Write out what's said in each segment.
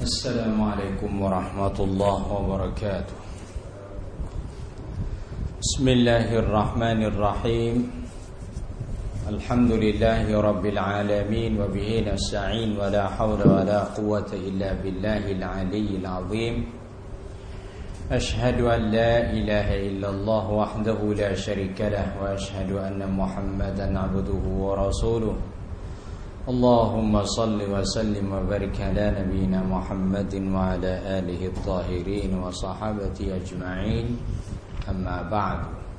السلام عليكم ورحمة الله وبركاته بسم الله الرحمن الرحيم الحمد لله رب العالمين وبه نستعين ولا حول ولا قوة إلا بالله العلي العظيم أشهد أن لا إله إلا الله وحده لا شريك له وأشهد أن محمدا عبده ورسوله اللهم صل وسلم وبارك على نبينا محمد وعلى آله الطاهرين وصحابته أجمعين أما بعد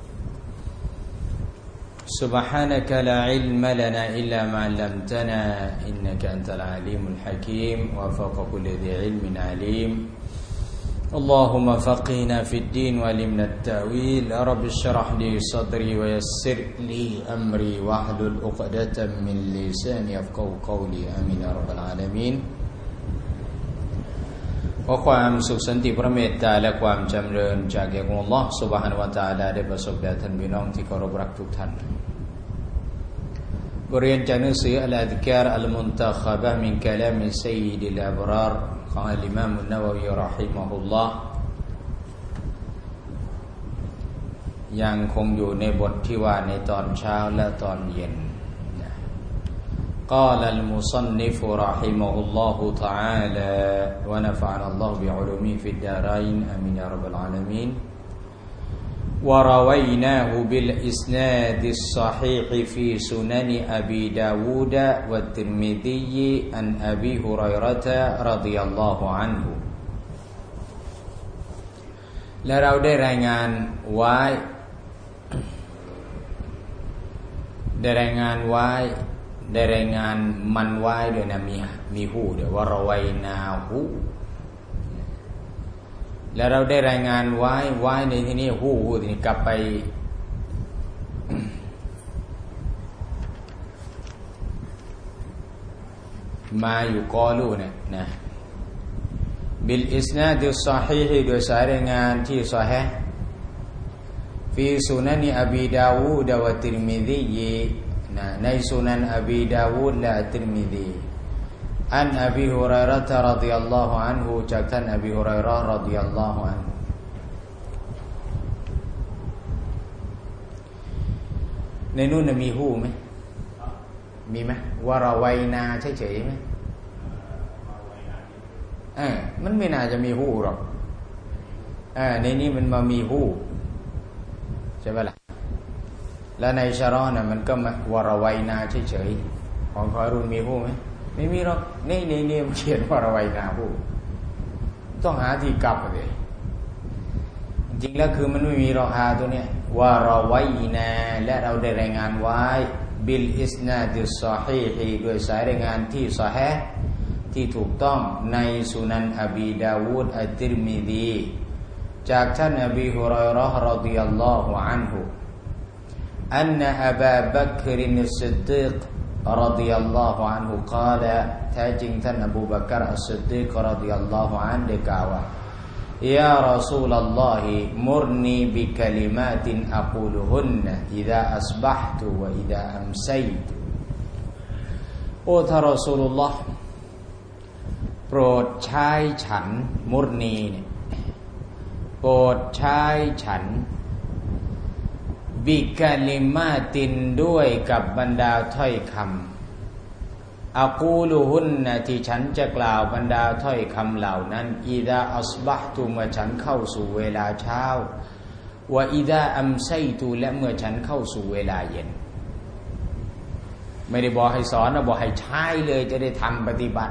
سبحانك لا علم لنا إلا ما علمتنا إنك أنت العليم الحكيم وفوق كل ذي علم عليم اللهم فقهنا في الدين وعلمنا التأويل رب اشرح لي صدري ويسر لي أمري واحلل عقدة من لساني يفقهوا قولي آمين يا رب العالمينขอความสุขสันติพระเมตตาและความจำเริญจากแด่อัลเลาะห์ซุบฮานะฮูวะตะอาลาได้ประสบแด่ท่านพี่น้องที่เคารพรักทุกท่านบทเรียนจากหนังสืออัลอัซการ์อัลมุนตะคบะห์มินกะลามิซัยยิดิลอับรารของอิหม่ามอันนะวะวีเราะฮิมะฮุลลอฮ์ยังคงอยู่ในบทที่ว่าในตอนเช้าและตอนเย็นقال المصنف رحمه الله تعالى ونفعنا الله بعلومه في الدارين آمين يا رب العالمين ورويناه بالإسناد الصحيح في سنن أبي داود والترمذي عن أبي هريرة رضي الله عنه และเราได้รายงานไว้ได้รายงานมันไว้ด้วยนะมีหูเดี๋ยวว่าเราไว้นาหูแล้วเราได้รายงานไว้ในที่นี้หูที่นี่กลับไปมาอยู่กอลูเนี่ยนะบิลอิสนาดิศอฮีฮโดยสายรายงานที่ซอฮีฮ์ฟีสุนันอบีดาวูดวะติรมิซีในสุนันอบีดาวูดและติรมิซีอันอบีฮุรอยเราะฮ์รอฎิยัลลอฮุอันฮุจากท่านอบีฮุรอยเราะห์รอฎิยัลลอฮุอันฮุในนู่นมีฮู้ไหมมีไหมวะเราไวนาเฉยๆไหมมันไม่น่าจะมีฮู้หรอกในนี้มันมามีฮู้ใช่ไหมล่ะแล้วในชะรอน่ะมันก็วะเราไวนาเฉยๆของคอยรุนมีฮู้ไหมไม่มีหรอกนี่มันเขียนวะเราไวนาฮู้ต้องหาที่กลับเลยจริงแล้วคือมันไม่มีรอฮาตัวเนี้ยวะเราไวนาและเราได้รายงานไว้บิลอิสนาดิศอฮีฮด้วยสายรายงานที่ซอฮีฮ์ที่ถูกต้องในสุนันอบีดาวูดอัตติรมิซีจากท่านอบีฮุรอยเราะห์รอฎิยัลลอฮุอันฮุอันนะอบูบักรอัสซิดดีกรอฎิยัลลอฮุอันฮุกล่าวแท้จริงท่านอบูบักรอัสซิดดีกรอฎิยัลลอฮุอันฮุได้กล่าวว่ายารอซูลัลลอฮิมุรนีบิกะลิมาตินอะกูลุฮุนนะอิซาอัศบะฮตุวะอิซาอัมซัยตุโอ้ท่านรอซูลุลลอฮ์โปรดใช้ฉันมุรนีเนี่ยโปรดใช้ฉันบิกะลิมาตินด้วยกับบรรดาถ้อยคำอะกูลุฮุนนะที่ฉันจะกล่าวบรรดาถ้อยคำเหล่านั้นอิซาอัศบะฮตุเมื่อฉันเข้าสู่เวลาเช้าวะอิซาอัมซัยตุและเมื่อฉันเข้าสู่เวลาเย็นไม่ได้บอกให้สอนนะบอกให้ใช้เลยจะได้ทำปฏิบัติ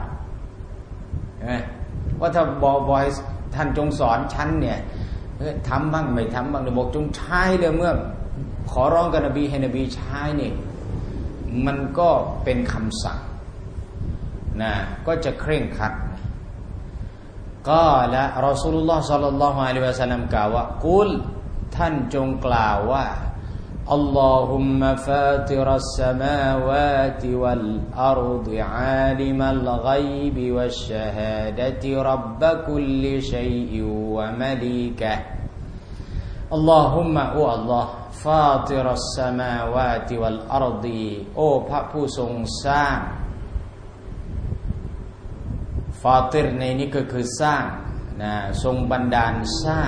ว่าถ้าบอกให้ท่านจงสอนฉันเนี่ยทำบ้างไม่ทำบ้างบอกจงใช้เลยเมื่อขอร้องกับนบีให้นบีใช้นี่มันก็เป็นคำสั่งนะก็จะเคร่งครัดก็และรอซูลุลลอฮ์ศ็อลลัลลอฮุอะลัยฮิวะซัลลัมกล่าวว่ากุลท่านจงกล่าวว่าอัลลอฮุมมะฟาติรัสสมาวาติวัลอัรฎิอาลิมัลฆอยบิวัชชะฮาดะติร็อบบะคุลลิชัยอิวะมะลีกะฮ์อัลลอฮุมมะโออัลลอฮ์ฟาติรัสสมาวาติวัลอัรฎิโอพระผู้ทรงสร้างฟาติรในนี้ก็คือสร้างนะทรงบันดาลสร้าง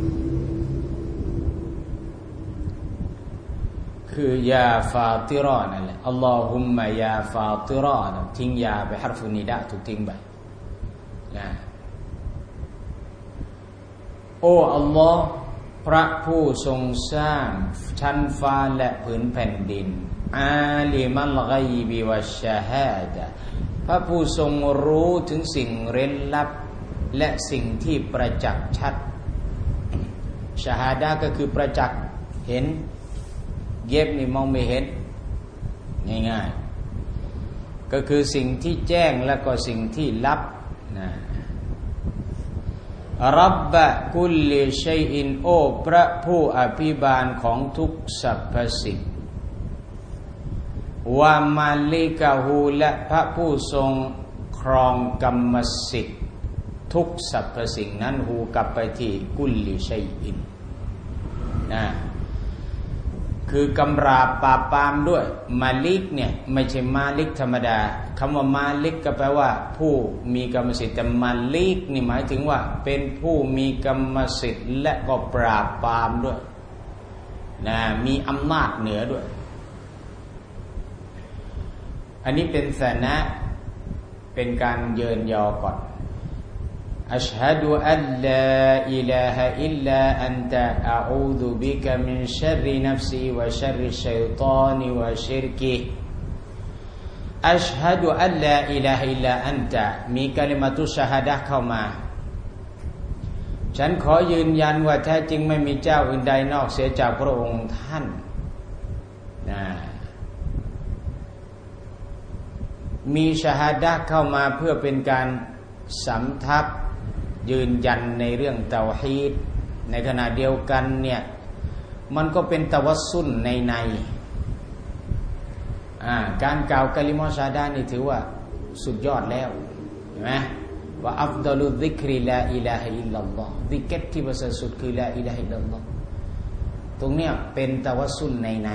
คือยาฟาติรอนั่นแหละอัลลอฮุมมะยาฟาติรอทิ้งยาไปฮัรฟุนิดะถูกทิ้งไปนะโอ้อัลลอฮ์พระผู้ทรงสร้างชั้นฟ้าและผืนแผ่นดินอาลิมัลฆอยบิวัชชะฮาดะพระผู้ทรงรู้ถึงสิ่งเร้นลับและสิ่งที่ประจักษ์ชัดชะฮาดะก็คือประจักษ์เห็นเย็บนี่มองไม่เห็นง่ายๆก็คือสิ่งที่แจ้งและก็สิ่งที่ลับนะรับบะกุลลิชัยอินโอพระผู้อภิบาลของทุกสรรพสิ่งวะมาลิกะฮูและพระผู้ทรงครองกรรมสิทธิ์ทุกสรรพสิ่งนั้นฮูกลับไปที่กุลลิชัยอินนะคือกำราบปราบปรามด้วยมาลิกเนี่ยไม่ใช่มาลิกธรรมดาคำว่ามาลิกก็แปลว่าผู้มีกรรมสิทธิ์แต่มาลิกนี่หมายถึงว่าเป็นผู้มีกรรมสิทธิ์และก็ปราบปรามด้วยนะมีอำนาจเหนือด้วยอันนี้เป็นสนะเป็นการเยินยอก่อนอัชฮะดุอัลลาอิลาฮะอิลลาอันตะอะอูซุบิกะมินชัรรินัฟซีวะชัรริชัยฏอนิวะชิรกิอัชฮะดุอัลลาอิลาฮะอิลลาอันตะมีกะลิมะตุชะฮาดะห์เข้ามาฉันขอยืนยันว่าแท้จริงไม่มีเจ้าอื่นใดนอกเสียจากพระองค์ท่านมีชะฮาดะห์เข้ามาเพื่อเป็นการสำทับยืนยันในเรื่องเตาฮีดในขณะเดียวกันเนี่ยมันก็เป็นตะวัสซุลในการกล่าวกะลิมะชะฮาดะห์นี่ถือว่าสุดยอดแล้วเห็นไหมว่าอัฟฎอลุซิกริลาอิลาฮะอิลลัลลอฮ์ซิกรที่ประเสริฐสุดคือลาอิลาฮะอิลลัลลอฮ์ตรงเนี้ยเป็นตะวัสซุลใน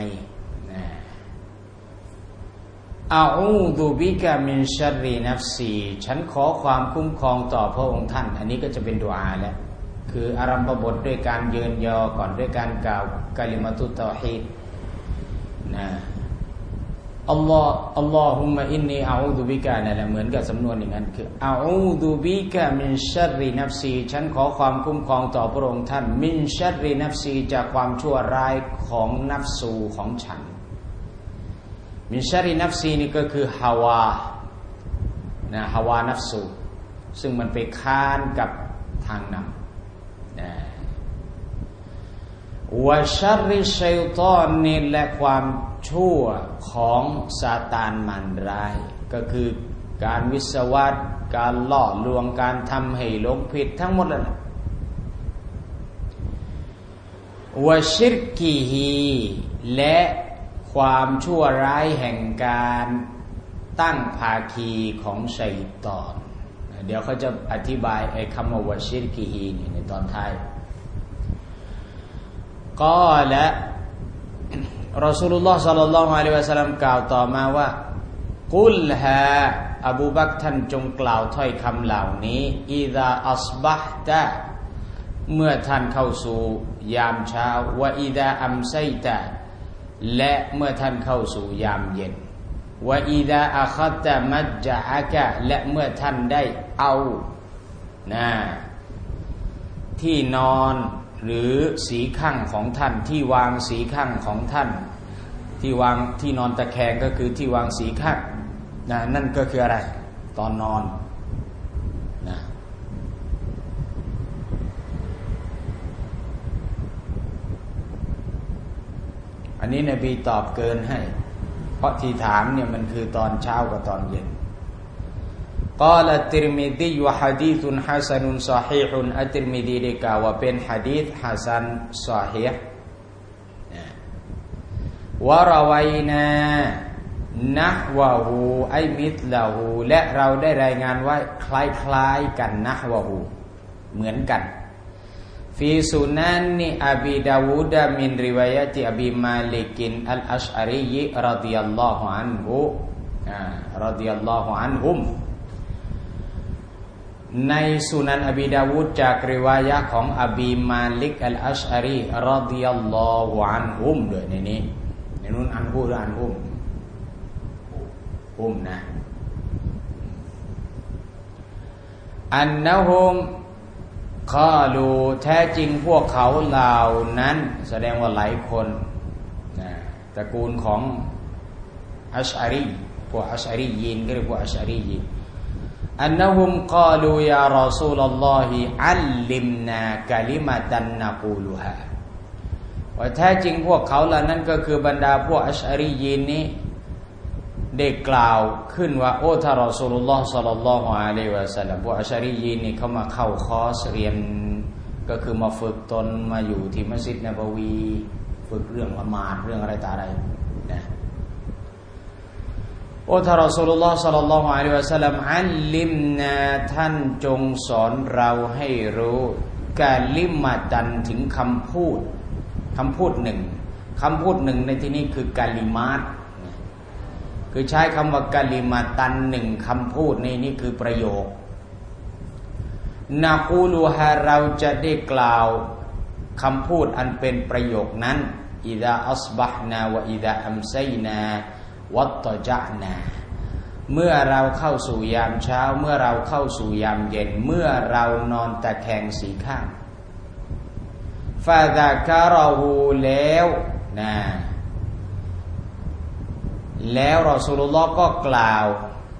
อาอูซุบิกะมินชัรรินัฟซีฉันขอความคุ้มครองต่อพระองค์ท่านอันนี้ก็จะเป็นดุอาแล้วคืออารัมภบทด้วยการเยินยอก่อนด้วยการกล่าวกะลิมะตุตเตาฮีดนะอัลลอฮุมมะอินนีอาอูซุบิกะนั่นแหละเหมือนกับสำนวนอย่างนั้นคืออาอูซุบิกะมินชัรรินัฟซีฉันขอความคุ้มครองต่อพระองค์ท่านมินชัรรินัฟซีจากความชั่วร้ายของนัฟซูของฉันมินชัรรินัฟซีนี่ก็คือฮาวานะฮาวานัฟซูซึ่งมันไปค้านกับทางนำนะวะชัรริชัยฏอนนี่และความชั่วของซาตานมารร้ายก็คือการวิสวาสการล่อลวงการทำให้หลงผิดทั้งหมดนั่นแหละวะชิรกิฮีและความชั่วร้ายแห่งการตั้งภาคีของชัยฏอนเดี๋ยวเขาจะอธิบายไอ้คำว่าวะชิรกิฮีในตอนท้ายก็และรอซูลุลลอฮ์ศ็อลลัลลอฮุอะลัยฮิวะซัลลัมกล่าวต่อมาว่ากุลฮาอบูบักรท่านจงกล่าวถ้อยคำเหล่านี้อิซาอัศบะฮ์ตะเมื่อท่านเข้าสู่ยามเช้าวะอิซาอัมไซตะและเมื่อท่านเข้าสู่ยามเย็นวะอิซาอะคัตะมัจญะอะกะและเมื่อท่านได้เอาที่นอนหรือสีข้างของท่านที่วางสีข้างของท่านที่วางที่นอนตะแคงก็คือที่วางสีข้างนั่นก็คืออะไรตอนนอนอันนี้นบีตอบเกินให้เพราะที่ถามเนี่ยมันคือตอนเช้ากับตอนเย็นกล่าวติรมิซีวะหะดีษฮะซันุนศอฮีฮุนอัตติรมิซีได้กล่าวว่าเป็นหะดีษฮะซันศอฮีฮ์วะรอวัยนานะฮวะฮูไอมิธละฮูและเราได้รายงานไว้คล้ายๆกันนะฮวะฮูเหมือนกันฟีสุนันนิอบีดาวูดมินริวายะติอบีมาลิกินอัลอัชอารียรอฎิยัลลอฮุอันฮุรอฎิยัลลอฮุอันฮุม รอฎิยัลลอฮุอันฮุม วในสุนันอบีดาวูดจากริวายะห์ของอบีมาลิกอัลอัชอารีรอฎิยัลลอฮุอันฮุมด้วยในนี้ในนู้นอันฮุหรืออันฮุมนะอันนะฮุมกาลูแท้จริงพวกเขาเหล่านั้นแสดงว่าหลายคนนะตระกูลของอัชอารีพวกอัชอารียีนก็เรียกว่าอัชอารียีนอันนะฮุมกาลูยารอซูลุลลอฮิอัลลิมนากะลิมะตันนะกูลุฮาว่าแท้จริงพวกเขาเหล่านั้นก็คือบรรดาพวกอัชอารียีนนี้ได้กล่าวขึ้นว่าโอ้ท่านรอซูลุลลอฮ์ศ็อลลัลลอฮุอะลัยฮิวะซัลลัมพวกอัชอารียีนนี่เขามาเข้าคอร์สเรียนก็คือมาฝึกตนมาอยู่ที่มัสยิดนบวีฝึกเรื่องละหมาดเรื่องอะไรต่ออะไรนะโอ้ท่านรอซูลุลลอฮ์ศ็อลลัลลอฮุอะลัยฮิวะซัลลัมอัลลิมนาท่านจงสอนเราให้รู้กะลิมะตันถึงคำพูดหนึ่งในที่นี้คือกะลิมาตคือใช้คำว่ากะลิมาตันหนึ่งคำพูดในนี้คือประโยคนะกูลูฮาเราจะได้กล่าวคำพูดอันเป็นประโยคนั้นอิดะอัศบะฮ์นาวะอิดะอัมไซนาวัตตะจะนาเมื่อเราเข้าสู่ยามเช้าเมื่อเราเข้าสู่ยามเย็นเมื่อเรานอนตะแคงสีข้างฟาซะกะรอฮูแล้วนะแล้วรอซูลุลลอฮ์ก็กล่าว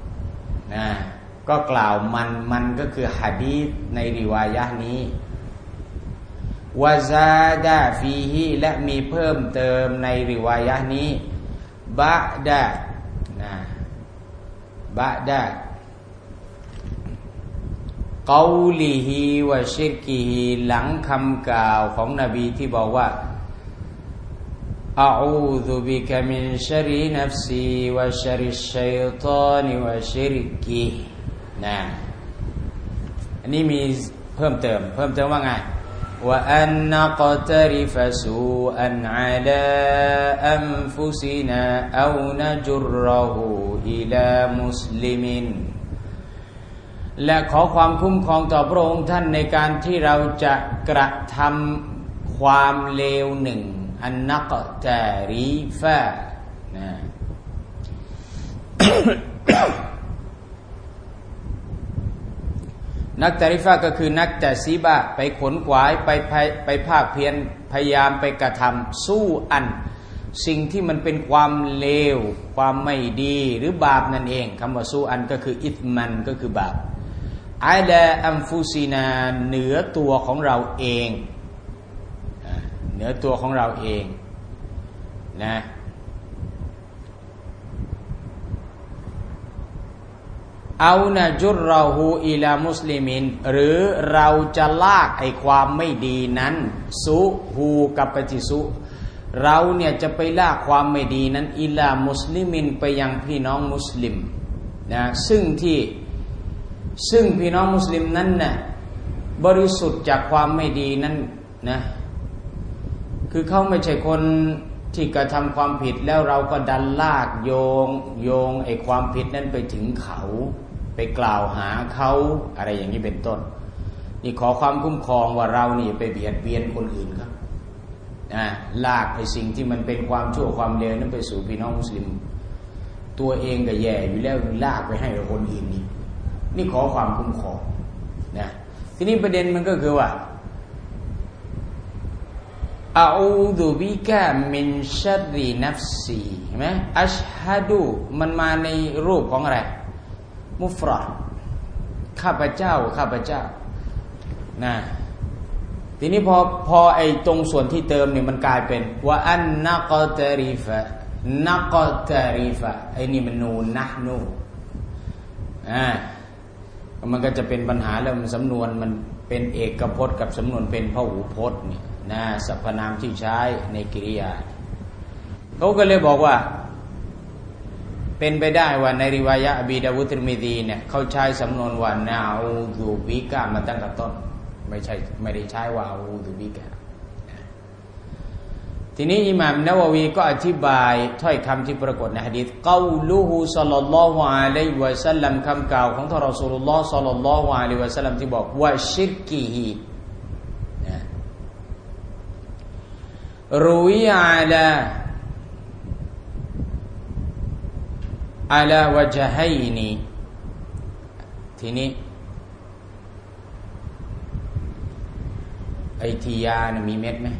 มันก็คือหะดีษในริวายะห์นี้วะซาดะฟีฮิและมีเพิ่มเติมในริวายะห์นี้บะดะกอลิฮิวะชิรกิฮิหลังคำกล่าวของนบีที่บอกว่าอะอูซุบิกะมินชัรรินัฟซีวะชัรริชชัยฏอนิวะชิรกินะอันนี้มีเพิ่มเติมว่าไงวะอันนะกอตริฟะซูอันอะลาอันฟุซินาเอานะจุรเราะฮูอิลามุสลิมินและขอความคุ้มครองต่อพระองค์ท่านในการที่เราจะกระทำความเลวหนึ่งอันนักตารีฟะนะ นักตาริฟะก็คือนักตะซีบะไปขนขวายไปภาคเพียรพยายามไปกระทำสู้อันสิ่งที่มันเป็นความเลวความไม่ดีหรือบาปนั่นเองคำว่าสู้อันก็คืออิธมันก็คือบาปอะลาอัมฟุซินาเหนือตัวของเราเองเหนือตัวของเราเองนะเอานะจุรเราฮูอิลามุสลิมินหรือเราจะลากไอ้ความไม่ดีนั้นซุฮูกับปฏิสุเราเนี่ยจะไปลากความไม่ดีนั้นอิลามุสลิมินไปยังพี่น้องมุสลิมนะซึ่งพี่น้องมุสลิมนั้นน่ะบริสุทธิ์จากความไม่ดีนั้นนะคือเขาไม่ใช่คนที่กระทำความผิดแล้วเราก็ดันลากโยงไอ้ความผิดนั้นไปถึงเขาไปกล่าวหาเขาอะไรอย่างนี้เป็นต้นนี่ขอความคุ้มครองว่าเรานี่ไปเบียดเบียนคนอื่นครับลากไอ้สิ่งที่มันเป็นความชั่วความเลวนั้นไปสู่พี่น้องมุสลิมตัวเองก็แย่อยู่แล้วลากไปให้คนอื่นนี่ขอความคุ้มครองนะทีนี้ประเด็นมันก็คือว่าอะอูซุบิกะมินชัรรินัฟซีเห็นไหมอัชฮะดูมันมาในรูปของอะไรมุฟรอดข้าพเจ้านะทีนี้พอไอ้ตรงส่วนที่เติมเนี่ยมันกลายเป็นว่าอันนักตาริฟะไอ้นี่มันนูนนะนูมันก็จะเป็นปัญหาแล้วมันสำนวนมันเป็นเอกพจน์กับสำนวนเป็นพหูพจน์เนี่ยนะสรรพนามที่ใช้ในกริยาเขาก็เลยบอกว่าเป็นไปได้ว่าในริวายะอบีดาวุด ติรมิซีเนี่ยเขาใช้สำนวนว่านาอูซุบิกะมาตั้งแต่ต้นไม่ได้ใช้ว่าอูซุบิกะทีนี้อิหม่ามนะวะวีก็อธิบายถ้อยคำที่ปรากฏในหะดีษกอลูฮุศ็อลลัลลอฮุอะลัยฮิวะซัลลัมคำกล่าวของท่านรอซูลุลลอฮ์ศ็อลลัลลอฮุอะลัยฮิวะซัลลัมที่บอกว่าชิรกิฮิรุยอาลาวะจฮัยนีทีนี้ไอทียานะมีเม็ดไหม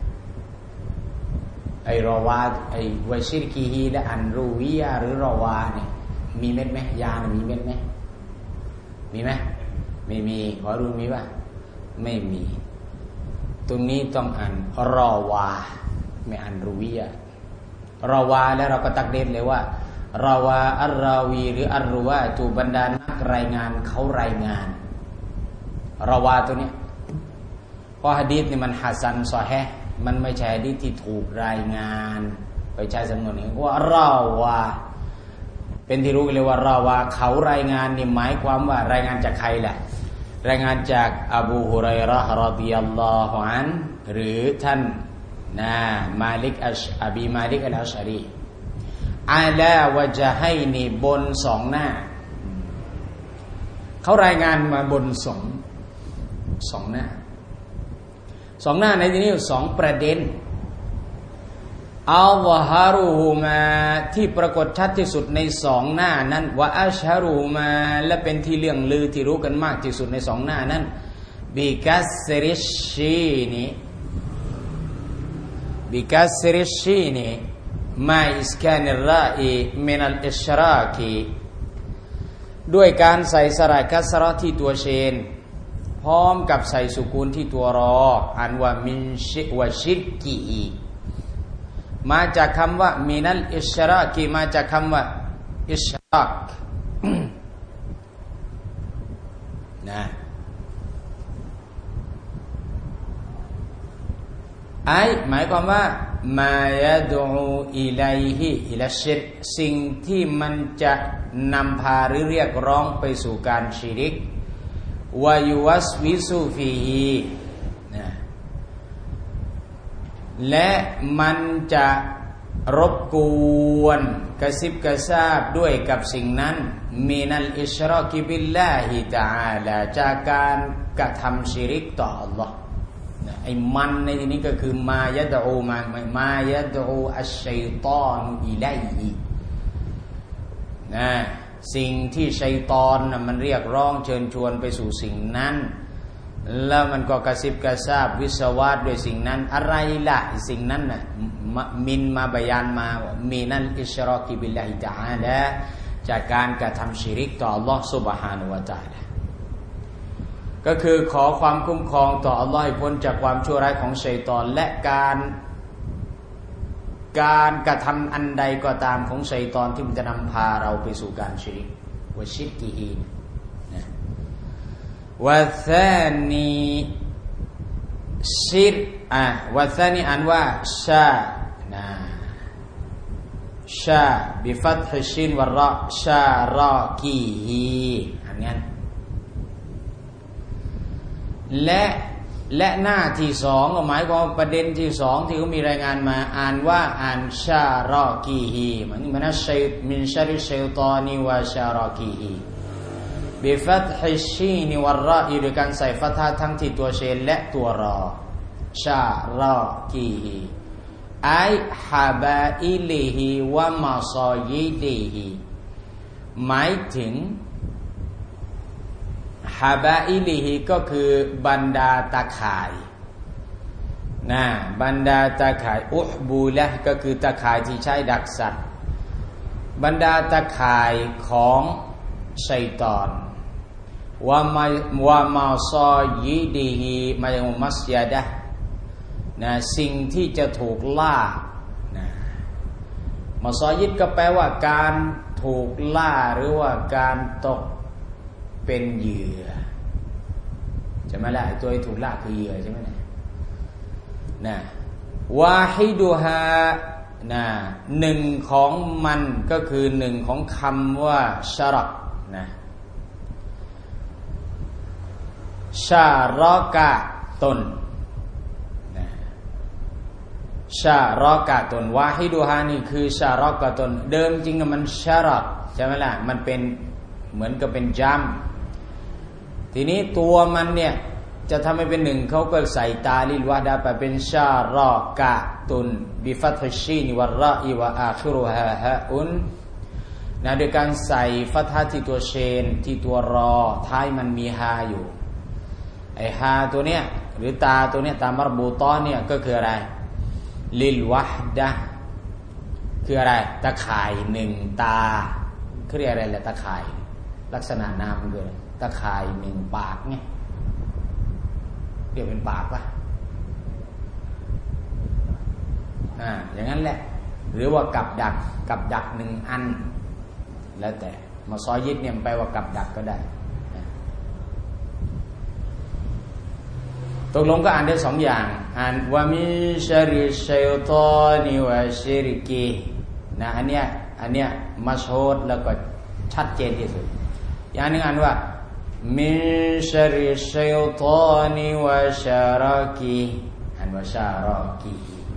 ไอรอวาไอวะชิรกีฮีและอันรูวิยาหรือรอวาเนี่ยมีเม็ดไหมยานะมีเม็ดไหมมีไหมไม่มีขอรู้มีป่ะไม่มีตรงนี้ต้องอ่านรอวาไม่อ่านรูวิยารอวาแล้วเราก็ตักเด่นเลยว่ารอวาอัลราวีหรืออัลรุวาตูบรรดานักรายงานเขารายงานรอวาตัวเนี้ยเพราะหะดีษนี่มันฮัสซันซอฮีฮ์มันไม่ใช่หะดีษที่ถูกรายงานไปใช้สำนวนนี้ว่ารอวาเป็นที่รู้กันเลยว่ารอวาเขารายงานนี่หมายความว่ารายงานจากใครแหละรายงานจากอบูฮุรัยเราะห์รอฎิยัลลอฮุอันฮุหรือท่านมาลิกอบีมาลิกอัลอัชอะรีอาลาวะจฮัยนีบนสองหน้าเขารายงานมาบนสองหน้าสองหน้าในที่นี้สองประเด็นอัลวะฮารุฮุมาที่ปรากฏชัดที่สุดในสองหน้านั้นวะอัชฮารุฮุมาและเป็นที่เรื่องลือที่รู้กันมากที่สุดในสองหน้านั้นบิกัสริชชีนีมาอิสกานิรราอีมินัลอิชรากีด้วยการใส่สระกัสเราะห์ที่ตัวเชนพร้อมกับใส่สุกูนที่ตัวรออ่านว่ามินชิวะชิรกีมาจากคำว่ามินัลอิชรากีมาจากคำว่าอิชรากนะหมายความว่ามายะดูอิลัยฮิอิลัชชิรสิ่งที่มันจะนำพาหรือเรียกร้องไปสู่การชิริกวายุวัสวิสุฟีฮีและมันจะรบกวนกระซิบกระซาบด้วยกับสิ่งนั้นมินัลอิชรอกิบิลลาฮิตะอาลาจากการกระทำชิริกต่ออัลลอฮ์ไอ้มันในที่นี้ก็คือมายะดูมายะดูอัชชัยฏอนอิลัยฮิสิ่งที่ชัยฏอนมันเรียกร้องเชิญชวนไปสู่สิ่งนั้นแล้วมันก็กระซิบกระซาบวิสวาสด้วยสิ่งนั้นอะไรล่ะสิ่งนั้นน่ะมินมาบยานมามีนั่นอิชรอกิบิลลาฮิตะอาลาจากการกระทำชิริกต่ออัลลอฮ์ซุบฮานะฮูวะตะอาลาก็คือขอความคุ้มครองต่ออัลลอฮ์ให้พ้นจากความชั่วร้ายของชัยฏอนและการกระทำอันใดก็ตามของชัยฏอนที่มันจะนำพาเราไปสู่การชิริกวะชิรกิฮีวะซานีชิรวะซานีอ่านว่าชาบิฟัตฮิชินวะเราะชารอกีฮีอันนี้และหน้าที่สองก็หมายความประเด็นที่สองที่เขามีรายงานมาอ่านว่าอ่านชารอกีฮีมันชัยมินชาริชัยฏอนีวะชารอกีฮีบิฟัตฮิชีนวะเราะอีด้วยการใส่ฟัตฮะทั้งที่ตัวเชนและตัวรอชารอกีฮีไอฮะบาอิลิฮิวะมาซอยิดิฮิหมายถึงฮาบาอิลิฮิก็คือบรรดาตะข่ายบรรดาตะข่ายอุฮบูละก็คือตะข่ายที่ใช้ดักสัตว์บรรดาตะข่ายของชัยฏอนวะมาซอยิดิฮิมาอย่างมัสยาดะสิ่งที่จะถูกล่ามัสยิดก็แปลว่าการถูกล่าหรือว่าการตกเป็นเหยื่อใช่ไหมล่ะตัวที่ถูกล่าคือเหยื่อใช่ไหมวาฮิดุฮาหนึ่งของมันก็คือหนึ่งของคำว่าชะรักชารอกะตนชารอกะตนวาฮิดูฮานี่คือชารอกะตนเดิมจริงมันชารอกใช่ไหมล่ะมันเป็นเหมือนกับเป็นจัมทีนี้ตัวมันเนี่ยจะทำให้เป็นหนึ่งเขาก็ใส่ตาลิลวาดาไปเป็นชารอกะตุนบิฟัตฮิชีนวัรรออีวะอาคิรุฮาฮะอุนนะโดยการใส่ฟัตฮะที่ตัวเชนที่ตัวรอท้ายมันมีฮาอยู่ไอฮาตัวเนี้ยหรือตาตัวเนี้ยตามารบูตอเนี่ยก็คืออะไรลิลวะฮดะคืออะไรตะข่ายหนึ่งตาเขาเรียกอะไรแหละตะข่ายลักษณะนามมันคืออะไรตะข่ายหนึ่งปากเนี่ยเรียกเป็นปากป่ะอย่างนั้นแหละหรือว่ากับดักหนึ่งอันแล้วแต่มาซอยิดเนี่ยแปลว่ากับดักก็ได้ตกลงก็อ่านได้สองอย่างอ่านวะมินชะริชัยฏอนิวะชิริกีนะอันเนี้ยมัชฮูดแล้วก็ชัดเจนที่สุดอย่างนึงอ่านว่ามินชะริชัยฏอนิวะชารากีอ่านว่าชารากี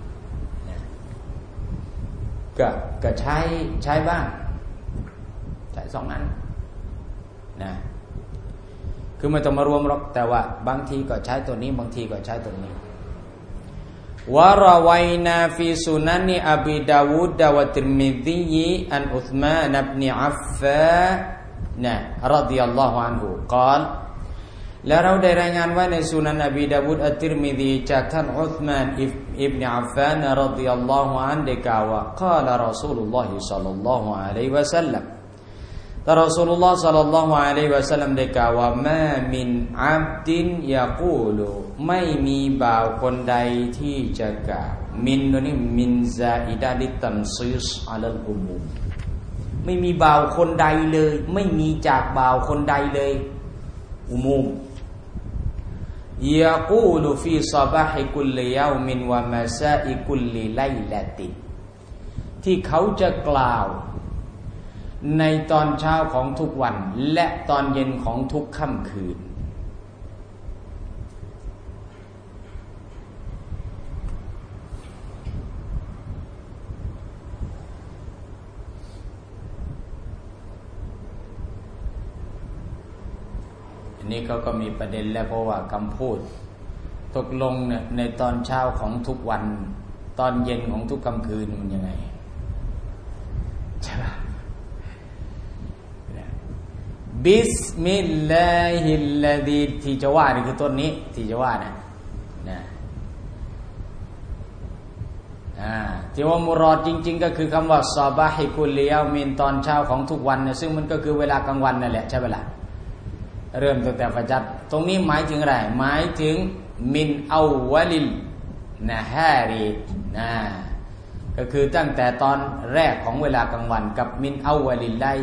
ก็ใช้บ้างใช้สองนั้นนะคือไม่ต้องมารวมหรอกแต่ว่าบางทีก็ใช้ตัวนี้บางทีก็ใช้ตัวนี้วะรวัยนาฟีสุนันอบีดาวูดวะติรมิซีอันอุษมานอิบนุอัฟฟานรฎิยัลลอฮุอันฮุกล่าวและเราได้รายงานไว้ในสุนันอบีดาวูดอัตติรมิซีจากท่านอุษมานอิบนุอัฟฟานรฎิยัลลอฮุอันฮุได้กล่าวว่ากล่าวรอซูลุลลอฮิศ็อลลัลลอฮุอะลัยฮิวะซัลลัมแต่รอซูลุลลอฮ์ศ็อลลัลลอฮุอะลัยฮิวะซัลลัมได้กล่าวว่ามามินอับดินยะกูลุไม่มีบ่าวคนใดที่จะกล่าวมินนี่มินซาอิดะลิตันซิสอะลัลอุมูมไม่มีบ่าวคนใดเลยไม่มีจากบ่าวคนใดเลยอุมูมยะกูลุฟีศอบาฮิกุลลิยามินวะมาซาอิกุลลิไลลาติที่เขาจะกล่าวในตอนเช้าของทุกวันและตอนเย็นของทุกค่ำคืนอันนี้เขาก็มีประเด็นแล้วเพราะว่าคำพูดตกลงเนี่ยในตอนเช้าของทุกวันตอนเย็นของทุกค่ำคืนมันยังไงใช่ปะบิสมิลลาฮิลลาดีที่จะว่านี่คือต้นนี้ที่จะว่านะที่ว่ามุรอดจริงๆก็คือคำว่าซอบาฮิกุลลิยามินตอนเช้าของทุกวันเนี่ยซึ่งมันก็คือเวลากลางวันนั่นแหละใช่ไหมล่ะเริ่มตั้งแต่ฟัจรตรงนี้หมายถึงอะไรหมายถึงมินเอาวะลิลนะฮารีก็คือตั้งแต่ตอนแรกของเวลากลางวันกับมินเอาวะลิลไล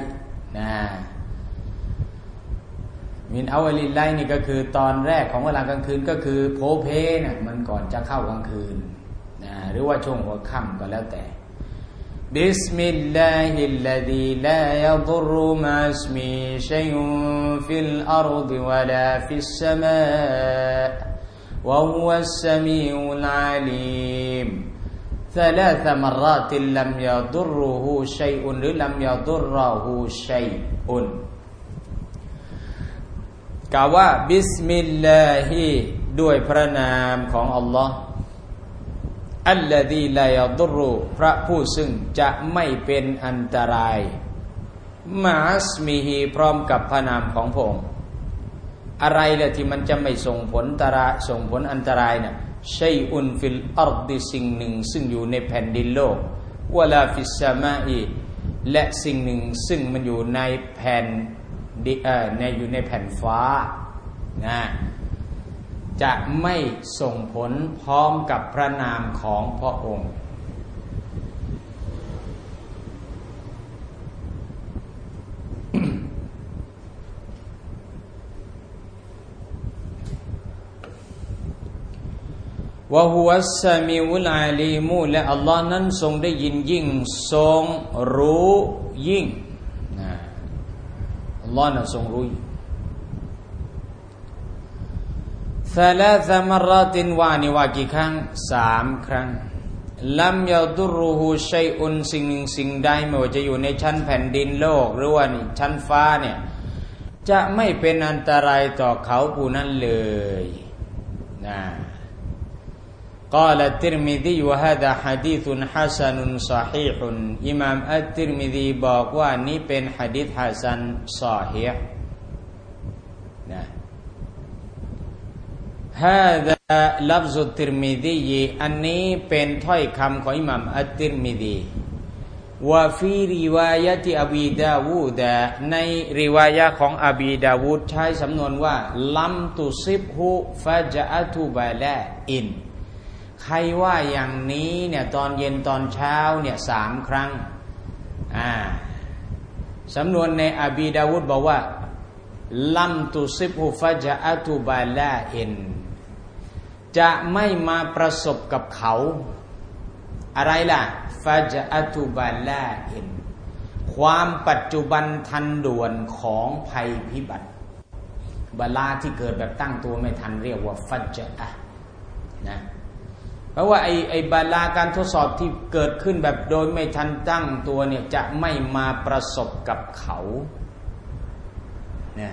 มินเอาวะลิลไลนี่ก็คือตอนแรกของเวลากลางคืนก็คือโพเพน่ะมันก่อนจะเข้ากลางคืนหรือว่าช่วงหัวค่ำก็แล้วแต่บิสมิลลาฮิลลาดีลายะฎุรรุมะอิสมิชัยอุนฟิลอัรฎิวะลาฟิสสมาวะฮุวัสสมีอุลอาลีมثلاث مرات لم يضره شيء หรือ لم يضره شيء กล่าวว่าบิสมิลลาฮิด้วยพระนามของอัลลอฮ์อัลลอฮีลายะฎุรรุพระผู้ซึ่งจะไม่เป็นอันตรายมะอัสมิฮิพร้อมกับพระนามของพระองค์อะไรล่ะที่มันจะไม่ส่งผลอันตรายน่ะชัยอุนฟิลอัรฎิสิ่งหนึ่งซึ่งอยู่ในแผ่นดินโลกวะลาฟิสสมาอีและสิ่งหนึ่งซึ่งมันอยู่ในแผ่นอยู่ในแผ่นฟ้าจะไม่ส่งผลพร้อมกับพระนามของพระองค์วะฮุวัสสมีอุลอาลีมูและอัลลอฮ์นั้นทรงได้ยินยิ่งทรงรู้ยิ่งอัลลอฮ์นั้นทรงรู้ثلاث مرات ว่านี่ว่ากี่ครั้ง3ครั้งลัมยาดุรุฮูชัยอุนสิ่งหนึ่งสิ่งใดไม่ว่าจะอยู่ในชั้นแผ่นดินโลกหรือว่าชั้นฟ้าเนี่ยจะไม่เป็นอันตรายต่อเขาผู้นั้นเลยนะقال الترمذي وهذا حديث حسن صحيح อิหม่ามอัตติรมิซีบอกว่านี้เป็นหะดีษฮะซันซอฮีฮ์นะ هذا لفظ الترمذي อันนี้เป็นถ้อยคำของอิหม่ามอัตติรมิซีว่าฟีริวายะติอบีดาวูดในริวายะของอบีดาวูดใช้สำนวนว่าลัมตุซิบฮุฟะจอะตุบะลาอินใครว่าอย่างนี้เนี่ยตอนเย็นตอนเช้าเนี่ย3 ครั้งสำนวนในอบีดาวูดบอกว่าลัมตุซิบฮุฟะจอะตุบะลาอินจะไม่มาประสบกับเขาอะไรล่ะฟาจอะตุบาลาอินความปัจจุบันทันด่วนของภัยพิบัติบาลาที่เกิดแบบตั้งตัวไม่ทันเรียกว่าฟัจอะนะเพราะว่าไอบาลาการทดสอบที่เกิดขึ้นแบบโดยไม่ทันตั้งตัวเนี่ยจะไม่มาประสบกับเขาเนี่ย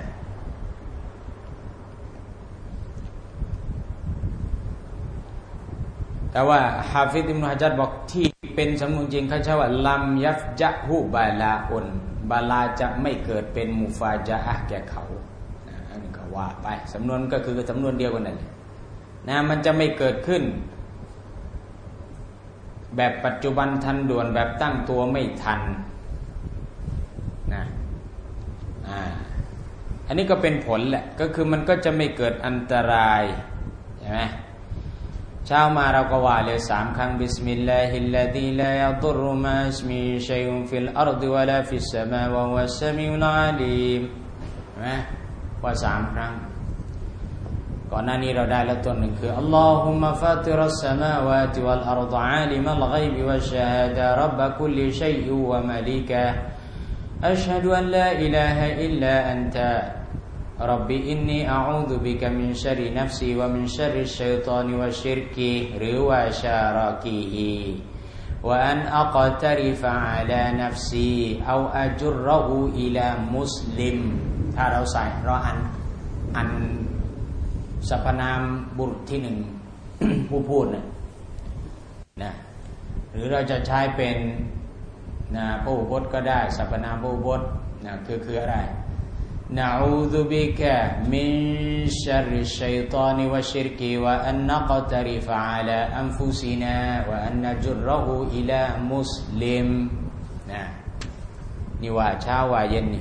แต่ว่าฮาฟิซอิบนุฮะญัรบอกที่เป็นสำนวนจริงเขาใช้ว่าลัมยัฟจะฮุบาลาอุนบาลาจะไม่เกิดเป็นมุฟาจาอะห์แก่เขาอันนี้ก็ว่าไปสำนวนก็คือสำนวนเดียวกันนั่นแหละนะมันจะไม่เกิดขึ้นแบบปัจจุบันทันด่วนแบบตั้งตัวไม่ทันนะอันนี้ก็เป็นผลแหละก็คือมันก็จะไม่เกิดอันตรายใช่ไหมเช้ามาเราก็ว่าเลย3 ครั้งบิสมิลลาฮิลลาซีลายัฎุรรุมาอิสมิฮิชัยอุนฟิลอัรฎิวะลาฟิสสมาวะฮุวัสสะมีอุลอะลีมนะว่า3 ครั้งก่อนหน้านี้เราได้แล้วตัวหนึ่งคืออัลลอฮุมมะฟาติรัสสมาวาติวัลอัรฎ์อาลิมัลฆอยบิวัชชะฮาดะร็อบบะคุลลิชัยอิวะมะลิกะอัชฮะดุอันลาอิลาฮะอิลลาอันตะรับบิอินนีอะอูซุบิกะมินชัรรินัฟซีวะมินชัรริชัยฏอนิวะชิรกิหรือวะชารากิฮิวะอันอักตะริฟะอะลานัฟซีเอาอะจุรรหูอิลามุสลิมถ้าเราใส่เราอันสรรพนามบุรุษที่1 ผู้พูดนะหรือเราจะใช้เป็นพหูพจน์ก็ได้สรรพนามพหูพจน์คืออะไรนะอูซุบิกะมินชัรริชัยฏอนิวะชิรกิวะอันนักตะริฟะอะลาอันฟุซินาวะอันนะจุรรหูอิลามุสลิมนี่ว่าเช้าว่าเย็นนี่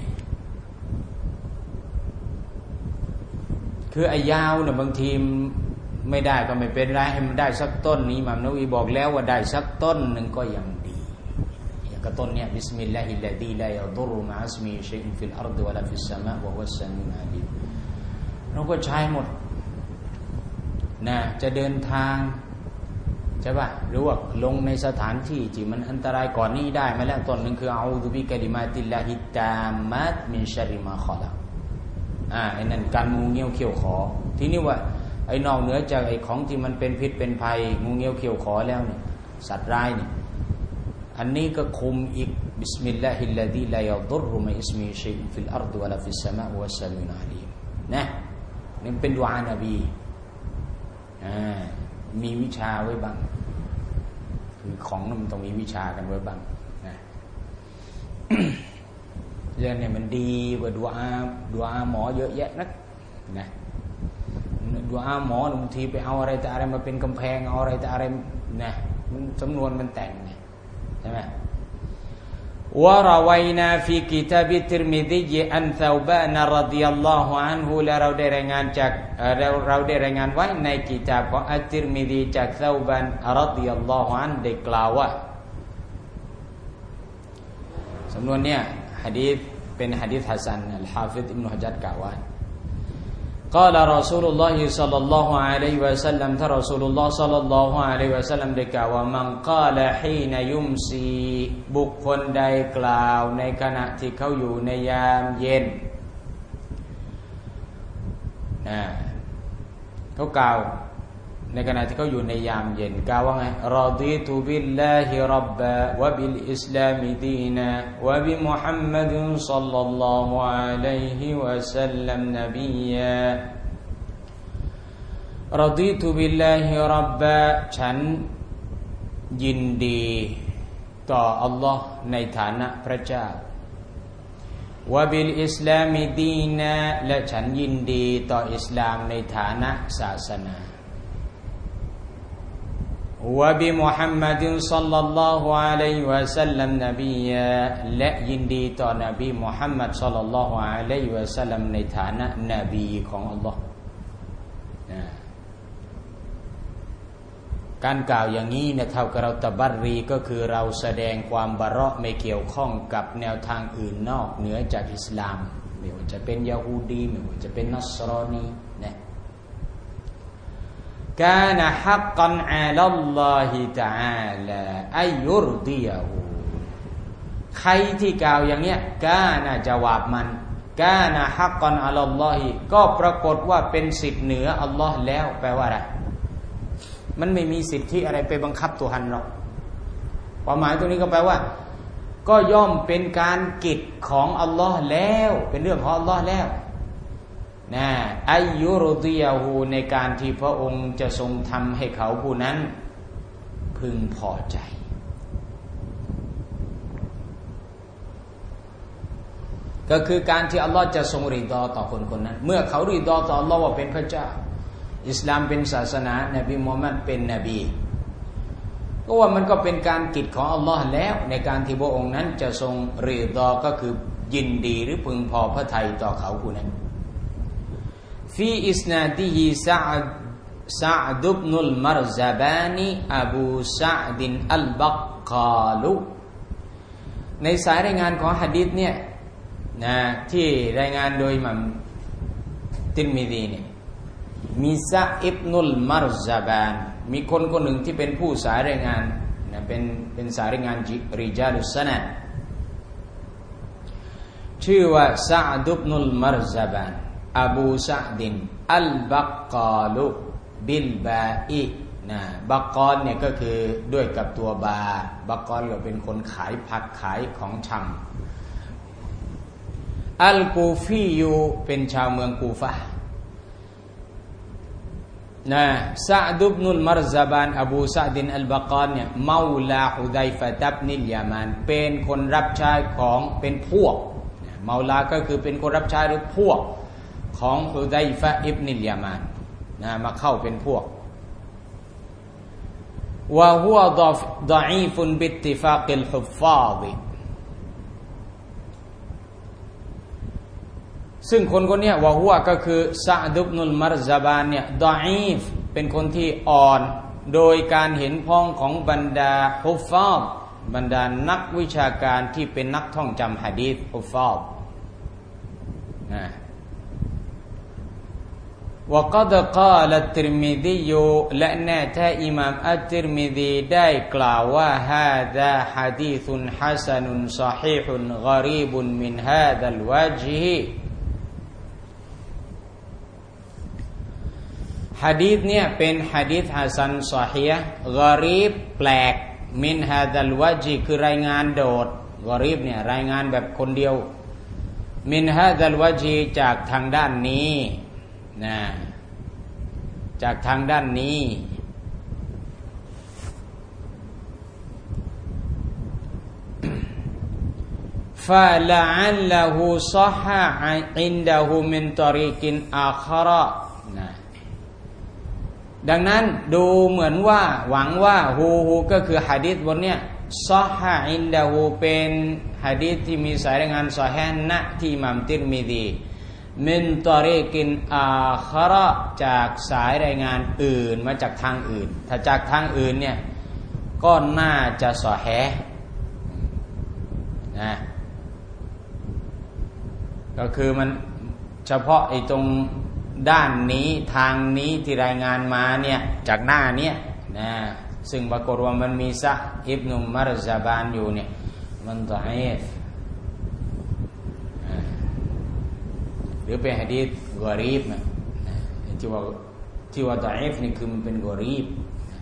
คือไอ้ยาวเนี่ยบางทีไม่ได้ก็ไม่เป็นไรให้มันได้สักต้นนี้อิหม่ามนะวะวีบอกแล้วว่าได้สักต้นหนึ่งก็ยังดีอย่างกับต้นเนี่ยบิสมิลลาฮิลลาซีลายัฎุรรุมะอิสมิฮิชัยอุนฟิลอัรฎิวะลาฟิสสมาวะฮุวัสสะมีอุลอะลีมเราก็ใช้หมดนะจะเดินทางใช่ป่ะหรือว่าลงในสถานที่ที่มันอันตรายก่อนนี้ได้มาแล้วต้นหนึ่งคืออะอูซุบิกะลิมาติลลาฮิตตามัตมินชัรริมาคอลักไอ้นั่นการงูเงี้ยวเขี้ยวขอทีนี้ว่าไอ้นอกเหนือจากไอ้ของที่มันเป็นพิษเป็นภัยงูเงี้ยวเขี้ยวขอแล้วเนี่ยสัตว์ร้ายเนี่ยอันนี้ก็คุมอีกบิสมิลลาฮิลลาซีลายัฎุรรุมะอิสมิฮิชัยอุนฟิลอัรฎิวะลาฟิสสมาวะฮุวัสสะมีอุลอะลีมนะนี่เป็นดุอานะบีมีวิชาไว้บ้างคือของมันต้องมีวิชากันไว้บ้างนะเรื่องนี้มันดีกว่าดุอาหมอเยอะแยะนักนะดุอาหมอบางทีไปเอาอะไรแต่อะไรมาเป็นกำแพงเอาอะไรแต่อะไรนะมันจำนวนมันแต่งไงใช่ไหมวะรอวัยนาฟีกิตาบิติรมิซีอันซาบานรฎิยัลลอฮุอันฮุและเราได้รายงานจากเราได้รายงานไว้ในกิตาบของอัตติรมิซีจากซาบานรฎิยัลลอฮุอันได้กล่าวว่าสำนวนเนี้ยหะดีษเป็นหะดีษฮัสซันอัลฮาฟิซอิบนุฮะญัรกล่าวว่า قال رسول الله صلى الله عليه وسلم ท่านรอซูลุลลอฮ์ صلى الله عليه وسلم ได้กล่าวว่ามันกาละฮีนยุมซีบุคคลใดกล่าวในขณะที่เขาอยู่ในยามเย็นเขากล่าวในขณะที่เขาอยู่ในยามเย็นกล่าวว่าไงรอดีตุบิลลาฮิร็อบบะวะบิลอิสลามิดีนะวะบิมุฮัมมัดศ็อลลัลลอฮุอะลัยฮิวะซัลลัมนบียารอดีตุบิลลาฮิร็อบบะฉันยินดีต่ออัลลอฮ์ในฐานะพระเจ้าวะบิลอิสลามิดีนะและฉันยินดีต่ออิสลามในฐานะศาสนาวะบิมุฮัมมัดศ็อลลัลลอฮุอะลัยฮิวะซัลลัมนบียะและยินดีต่อนบีมุฮัมมัดศ็อลลัลลอฮุอะลัยฮิวะซัลลัมในฐานะนบีของอัลลอฮ์การกล่าวอย่างนี้เนี่ยเท่ากับเราตะบัรรีก็คือเราแสดงความบะเราะห์ไม่เกี่ยวข้องกับแนวทางอื่นนอกเหนือจากอิสลามไม่ว่าจะเป็นยะฮูดีไม่ว่าจะเป็นนัสรอนีนะกานะฮักกันอะลัลลอฮิตะอาลาอัยยุรดียะฮูใครที่กล่าวอย่างเนี้ยกานะจาวาบมันกานะฮักกันอะลัลลอฮิก็ปรากฏว่าเป็นสิทธิ์เหนืออัลลอฮ์แล้วแปลว่าอะไรมันไม่มีสิทธิอะไรไปบังคับตัวฮันหรอกความหมายตรงนี้ก็แปลว่าก็ย่อมเป็นการกิจของอัลลอฮ์แล้วเป็นเรื่องของอัลลอฮ์แล้วนะอัยยุรดียะฮูในการที่พระองค์จะทรงทำให้เขาผู้นั้นพึงพอใจก็คือการที่อัลลอฮ์จะทรงริฎอต่อคนคนนั้นเมื่อเขาริฎอต่ออัลลอฮ์ว่าเป็นพระเจ้าอิสลามเป็นศาสนานบีมุฮัมมัดเป็นนบีก็ว่ามันก็เป็นการกิจของอัลลอฮ์แล้วในการที่พระองค์นั้นจะทรงริฎอก็คือยินดีหรือพึงพอพระทัยต่อเขาผู้นั้นฟีอิสนาดิฮิซะดุบนุลมารซาบานีอบูซะดินอัลบักกาลุในสายรายงานของหะดีษเนี่ยนะที่รายงานโดยอิหม่ามติรมิซีเนี่ยมีซะอิบนุลมารซาบานมีคนคนหนึ่งที่เป็นผู้สายรายงานนะเป็นสายรายงานริจาลุสซะนะชื่อว่าซะดุบนุลมารซาบานอบูซะดินอัลบักกาลุบิลบาอินะบักกอลเนี่ยก็คือด้วยกับตัวบาบักกอลก็เป็นคนขายผักขายของชำอัลกูฟียูเป็นชาวเมืองกูฟะนะซะดุบนุลมารซาบานอบูซะดินอัลบักกอลเนี่ยเมาลาฮุดัยฟะตับนิลยามานเป็นคนรับใช้ของเป็นพวกเมาลาก็คือเป็นคนรับใช้หรือพวกของฮุดัยฟะอิบนิลยามานนะมาเข้าเป็นพวกวะฮุวะฎออีฟุนบิตติฟากิลฮุฟฟาฎซึ่งคนคนนี้วะฮุวะก็คือซะดุบนุลมารซาบานเนี่ยฎออีฟเป็นคนที่อ่อนโดยการเห็นพ้องของบรรดาฮุฟฟาฎบรรดานักวิชาการที่เป็นนักท่องจำหะดีษฮุฟฟาฎนะوقد قال الترمذي และแน่แท้อิหม่ามอัตติรมิซีได้กล่าวว่า هذا حديث حسن صحيح غريب من هذا الوجه หะดีษเนี่ยเป็นหะดีษฮะซันซอฮีฮ์กอรีบแปลกมินฮาดัลวะจิคือรายงานโดดกอรีบเนี่ยรายงานแบบคนเดียวมินฮาดัลวะจิจากทางด้านนี้นะจากทางด้านนี้ฟะละอัลละฮูศอฮะอินดะฮูมินตอรีกินอาคาระนะดังนั้นดูเหมือนว่าหวังว่าฮูก็คือหะดีษบทเนี้ยศอฮะอินดะฮูเป็นหะดีษที่มีสายรายงานศอฮีฮ์นะที่อิหม่ามติรมิซีมินตอรีกินอาคาระจากสายรายงานอื่นมาจากทางอื่นถ้าจากทางอื่นเนี่ยก็น่าจะศอฮีฮ์นะก็คือมันเฉพาะไอ้ตรงด้านนี้ทางนี้ที่รายงานมาเนี่ยจากหน้าเนี่ยนะซึ่งปรากฏว่ามันมีซะอิบนุมารซาบานอยู่เนี่ยมันฎออีฟหรือเป็นหะดีษกอรีบที่ว่าที่ว่าดออีฟนี่คือมันเป็นกอรีบ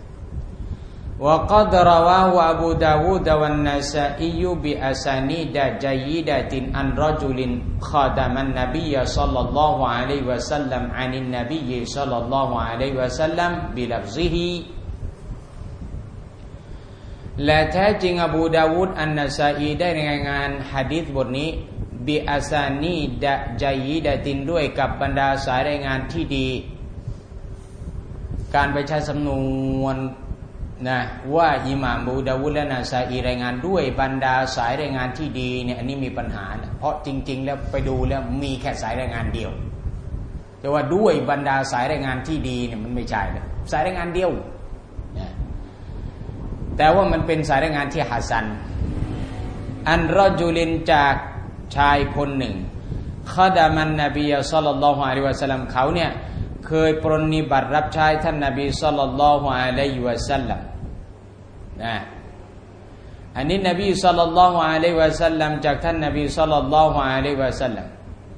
وقد رواه أبو داود والنسائي بأسانيد جيدة عن رجل خادم النبي صلى الله عليه وسلم عن النبي صلى الله عليه وسلم بلفظه และแท้จริงอบูดาวูดอันนะซาอีได้รายงานหะดีษบทนี้บิอาซานีดะญะยีดะตินด้วยกับบรรดาสายรายงานที่ดีการไปใช้สำนวนนะว่าอิหม่ามอบูดาวูดและนะซาอีรายงานด้วยบรรดาสายรายงานที่ดีเนี่ยอันนี้มีปัญหานะเพราะจริงๆแล้วไปดูแล้วมีแค่สายรายงานเดียวแต่ว่าด้วยบรรดาสายรายงานที่ดีเนี่ยมันไม่ใช่นะสายรายงานเดียวนะแต่ว่ามันเป็นสายรายงานที่ฮัสซันอันรอจุลินจากชายคนหนึ่งขดามันนบีศ็อลลัลลอฮุอะลัยฮิวะซัลลัมเขาเนี่ยเคยปรนนิบัติรับใช้ท่านนบีศ็อลลัลลอฮุอะลัยฮิวะซัลลัมนะอันนี้นบีศ็อลลัลลอฮุอะลัยฮิวะซัลลัมจากท่านนบีศ็อลลัลลอฮุอะลัยฮิวะซัลลัม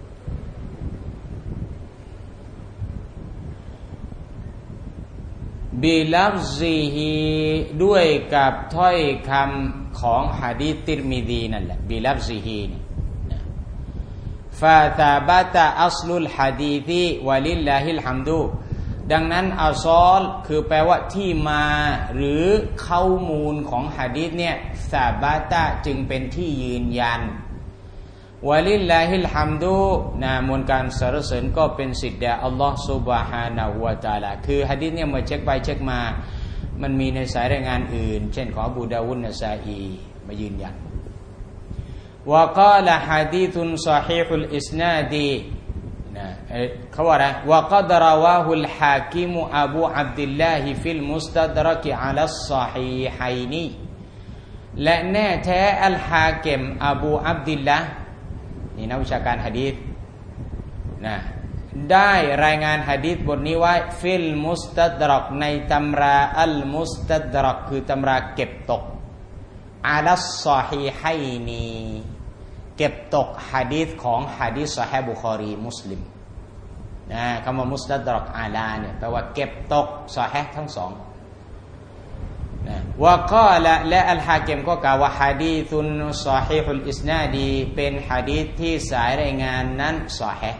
บิลัฟซิฮิด้วยกับถ้อยคำของหะดีษติรมิซีนั่นแหละบิลัฟซิฮิฟาตาบะตะอัศลุลหะดีษวะลิลลาฮิลฮัมดุดังนั้นอัศอลคือแปลว่าที่มาหรือข้อมูลของหะดีษเนี่ยซาบะตะจึงเป็นที่ยืนยันวะลิลลาฮิลฮัมดุมวลการสรรเสริญก็เป็นสิทธิ์แด่อัลลอฮฺซุบฮานะฮูวะตะอาลาคือหะดีษเนี่ยเมื่อเช็คไปเช็คมามันมีในสายรายงานอื่นเช่นของอบูดาวุดนะซาอีมายืนยันวะกาลหะดีษศอฮีฮุลอิสนาดีนะเขาว่าอะไรวะกัดราวาฮุลฮากิมอบูอับดุลลาฮิฟิลมุสตัดรักอะลัสศอฮีฮัยนีและแน่แท้อัลฮากิมอบูอับดุลลาห์นี่นักวิชาการหะดีษนะได้รายงานหะดีษบทนี้ไว้ฟิลมุสตัดรักในตำราอัลมุสตัดรักคือตำราเก็บตกอะลัสศอฮีฮัยนีเก็บตกหะดีษของหะดีษซอฮีฮ์บุคอรีมุสลิมนะคำว่ามุสตัดรักอาลาเนี่ยแปลว่าเก็บตกซอฮีฮ์ทั้งสองนะวะกาละและอัลฮากิมก็กล่าวว่าหะดีษศอฮีฮุลอิสนาดีเป็นหะดีษที่สายรายงานนั้นซอฮีฮ์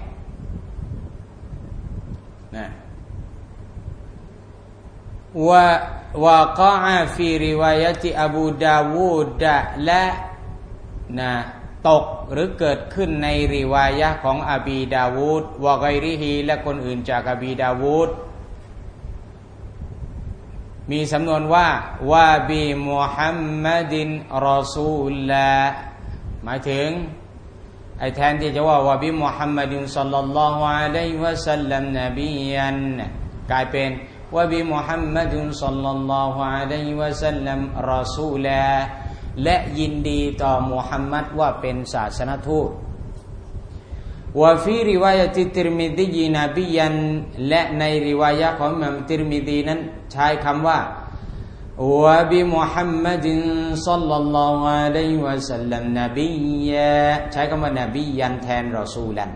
นะวะกะอะฟีริวายะติอบูดาวูดและนะตกหรือเกิดขึ้นในริวายะห์ของอบีดาวูดวะกอยริฮีและคนอื่นจากอบีดาวูดมีสำนวนว่าวะบิมุฮัมมัดินรอซูลลาหมายถึงไอ้แทนที่จะว่าวะบิมุฮัมมัดินศ็อลลัลลอฮุอะลัยฮิวะซัลลัมนบียันกลายเป็นวะบิมุฮัมมัดินศ็อลลัลลอฮุอะลัยฮิวะซัลลัมรอซูลาและยินดีต่อมุฮัมมัดว่าเป็นศาสนทูตวะฟีริวายะติติรมิซีนบียันและในริวายะห์ของอิหม่ามติรมิซีนั้นใช้คำว่าวะบิมุฮัมมัดศ็อลลัลลอฮุอะลัยฮิวะซัลลัมนบียะใช้คำว่านบียันแทนรอซูลัน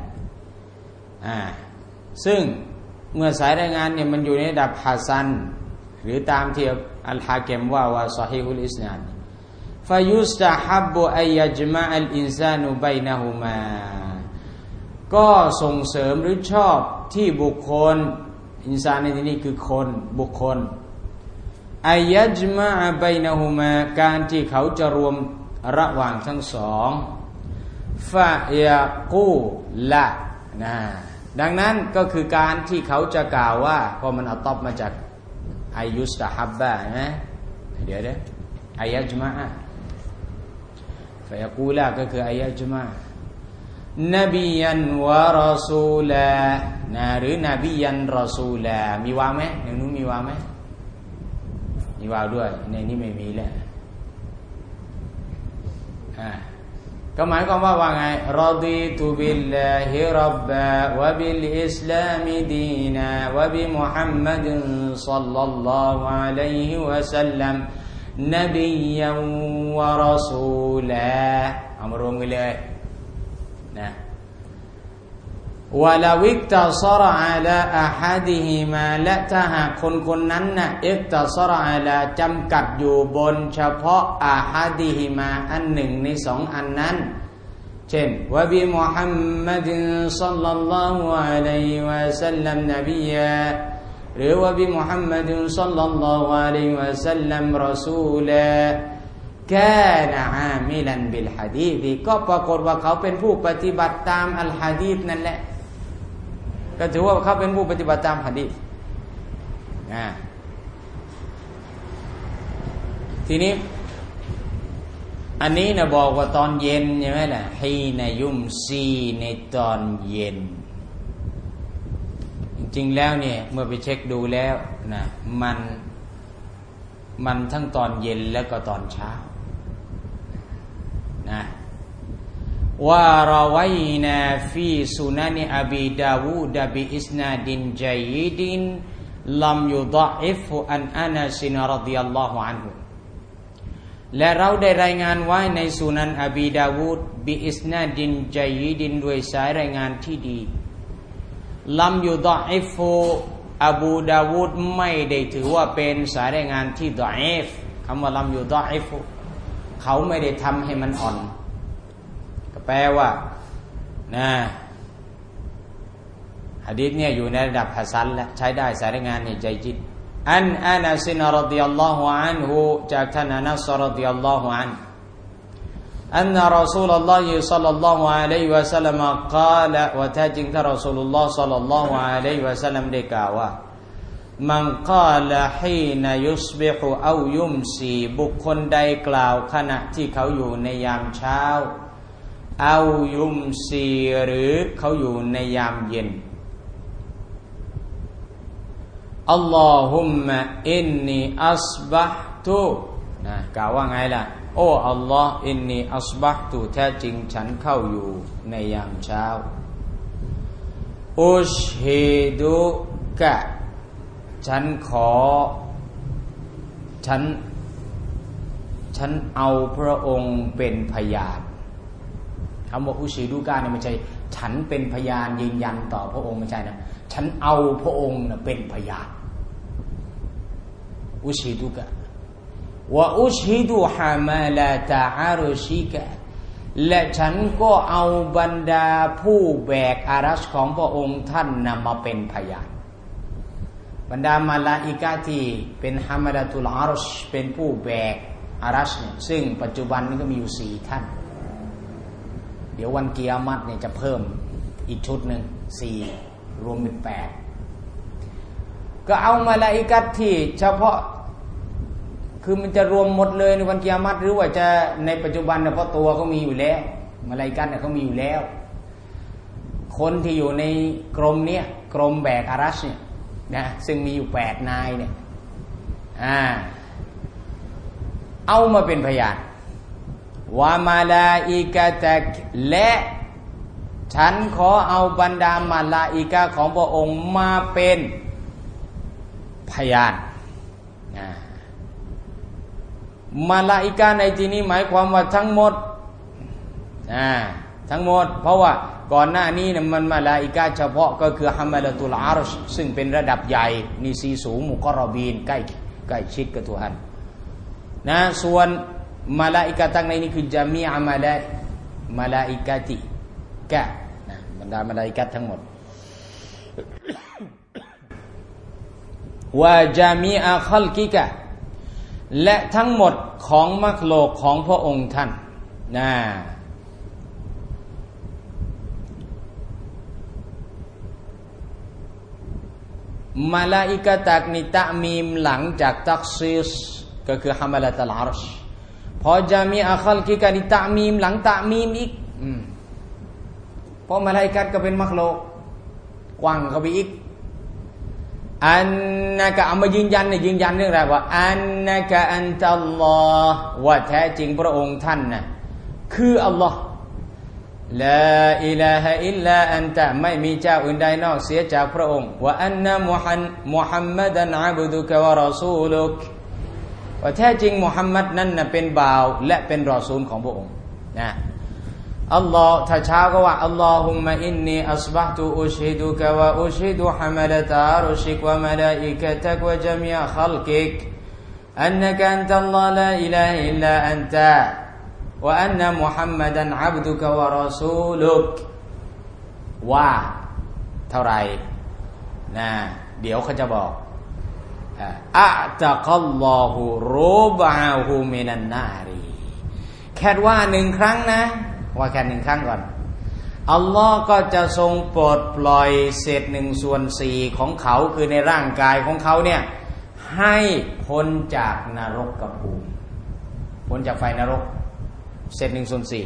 ซึ่งเมื่อสายรายงานเนี่ยมันอยู่ในระดับฮัสซันหรือตามที่อัลฮากิมว่าซอฮีฮุลอิสนาดฟายุสตะฮับอัยยัจมะอัลอินซานุบัยนะฮุมาก็ส่งเสริมหรือชอบที่บุคคลอินซานในที่นี้คือคนบุคคลอัยยัจมะบัยนะฮุมาการที่เขาจะรวมระหว่างทั้งสองฟะยะกูละนะดังนั้นก็คือการที่เขาจะกล่าวว่าพอมันเอาตอบมาจากอายุสตะฮับบะนะเดี๋ยวอายัจมะฟะยะกูละก็คืออายัจมะนบียันวะรอซูลานะหรือนบียันรอซูลามีวาวไหมในนู้นมีวาวไหมมีวาวด้วยในนี้ไม่มีแล้วก็หมายความว่าไงรอดีตุบิลลาฮิรับบะวะบิลอิสลามดีนาวะบิมุฮัมมัดศ็อลลัลลอฮุอะลัยฮิวะซัลลัมนบียันวะรอซูลาเอามารวมกันเลยนะวะลาวิกตะซอรอะลาอะฮัดิฮิมาและถ้าหากคนคนนั้นน่ะอิกตะซอรอะลาจำกัดอยู่บนเฉพาะอะฮัดิฮิมาอันหนึ่งในสองอันนั้นเช่นวะบิมุฮัมมัดศ็อลลัลลอฮุอะลัยฮิวะซัลลัมนบียะหรือว่าบิมุฮัมมัดศ็อลลัลลอฮุอะลัยฮิวะซัลลัมรอซูลกานะอามิลันบิลหะดีษก็ปรากฏว่าเขาเป็นผู้ปฏิบัติตามอัลหะดีษนั่นแหละก็ถือว่าเขาเป็นผู้ปฏิบัติตามหะดีษทีนี้อันนี้นะบอกว่าตอนเย็นใช่ไหมล่ะฮีนายุมซีในตอนเย็นจริงๆแล้วเนี่ยเมื่อไปเช็คดูแล้วนะมันทั้งตอนเย็นแล้วก็ตอนเช้านะว่ารอไว้นะฟีสุนันอบีดาวูดบิอิสนาดินจัยดินลัมยุฎออิฟอันอานัสรฎิยัลลอฮุอันฮุและเราได้รายงานไว้ในสุนันอบีดาวูดบิอิสนาดินจัยดินด้วยสายรายงานที่ดีลัมยุฎออิฟอบูดาวูดไม่ได้ถือว่าเป็นสายรายงานที่ฎออีฟคำว่าลัมยุฎออิฟเขาไม่ได้ทำให้มันอ่อนก็แปลว่านะหะดีษเนี่ยอยู่ในระดับหะซันแล้วใช้ได้สายรายงานเนี่ยใจจิตอันอานัสรฎิยัลลอฮุอันฮุจากท่านอานัสรฎิยัลลอฮุอันอันนะรอซูลุลลอฮิศ็อลลัลลอฮุอะลัยฮิวะซัลลัมกล่าวว่าแท้จริงท่านรอซูลุลลอฮ์ศ็อลลัลลอฮุอะลัยฮิวะซัลลัมได้กล่าวว่ามันกล่าวฮีนะยุศบิฮุเอายุมซีบุคคลใดกล่าวขณะที่เขาอยู่ในยามเช้าเอายุมซีหรือเขาอยู่ในยามเย็นอัลลอฮุมมะอินนีอัศบะฮ์ตุนะกล่าวว่าไงล่ะโอ้อัลลอฮ์อินนีอัศบะฮ์ตุแท้จริงฉันเข้าอยู่ในยามเช้าอุชฮิดุกะฉันเอาพระองค์เป็นพยานคำว่าอุชิดุกะเนี่ยไม่ใช่ฉันเป็นพยานยืนยันต่อพระองค์ไม่ใช่นะฉันเอาพระองค์เป็นพยานอุชิดุกะวะอุชิดุฮามาลาตะอารุชิกะและฉันก็เอาบรรดาผู้แบกอารัชของพระองค์ท่านนำมาเป็นพยานบรรดามาลาอิกะที่เป็นฮามาลาตุลอารัชเป็นผู้แบกอารัชเนี่ยซึ่งปัจจุบันนี้ก็มีอยู่4ท่านเดี๋ยววันกิยามะฮ์เนี่ยจะเพิ่มอีกชุดหนึ่ง4รวมเป็น8ก็เอามาลาอิกะที่เฉพาะคือมันจะรวมหมดเลยในวันกิยามะฮ์หรือว่าจะในปัจจุบันเนี่ยเพราะตัวเขามีอยู่แล้วมาลาอิกะเนี่ยเขามีอยู่แล้วคนที่อยู่ในกรมเนี้ยกรมแบกอารัชเนี่ยนะซึ่งมีอยู่8นายเนี่ยเอามาเป็นพยานวะมาลาอิกะตักและฉันขอเอาบรรดามาลาอิกะของพระองค์มาเป็นพยานมาลาอิกะในที่นี้หมายความว่าทั้งหมดทั้งหมดเพราะว่าก่อนหน้านี้เนี่ยมันมาลาอิกะเฉพาะก็คือฮัมมาลาตุลอารัชซึ่งเป็นระดับใหญ่นีซีสูงมุกรบีนใกล้ชิดกับทุฮันนะส่วนมาลาอิกะตั้งในนี้คือจามีอะมาลาอิกะติกะนะบรรดามาลาอิกะทั้งหมดวะจามีอะคัลกิกะและทั้งหมดของมักโลกของพระองค์ท่านนะมาลาอิกะตักนิตะมีมหลังจากตักซีสก็คือฮามาลาตุลอารัชพอจามีอะคัลกิกะนิตะมีมหลังตะมีมอีกเพราะมาลาอิกะก็เป็นมักโลกกว้างเข้าไปอีกอันนะกะเอามายืนยันเรื่องอะไรว่าอันนะกะอันตัลลอฮ์ว่าแท้จริงพระองค์ท่านน่ะคืออัลลอฮ์ลาอิลาฮะอิลลาอันตะไม่มีเจ้าอื่นใดนอกเสียจากพระองค์ว่าอันนะมุฮัมมัดันอะบุดุกะวะรอซูลุกว่าแท้จริงมุฮัมมัดนั้นน่ะเป็นบ่าวและเป็นรอซูลของพระองค์นะอัลลอฮ์ถ้าเช้าก็ว่าอัลลอฮุมะอินนีอัศบะฮตุอุชฮิดุกะวะอุชฮิดุฮะมะละตะอารุชิกวะมะลาอิกะตักวะญะมีอะคัลกิกอันนะกะอันตัลลอฮ์ลาอิลาฮะอิลลาอันตะวะอันนะมุฮัมมัดันอับดุกะวะรอซูลุกว่าเท่าไหร่นะเดี๋ยวเขาจะบอกอะตะกัลลอฮุรุบะฮุมินันนารีแค่ว่า1ครั้งนะว่าแค่1ครั้งก่อนอัลลอฮ์ก็จะทรงปลดปล่อยเศษ1/4ของเขาคือในร่างกายของเขาเนี่ยให้พ้นจากนรกกับภูมิพ้นจากไฟนรกเศษ1/4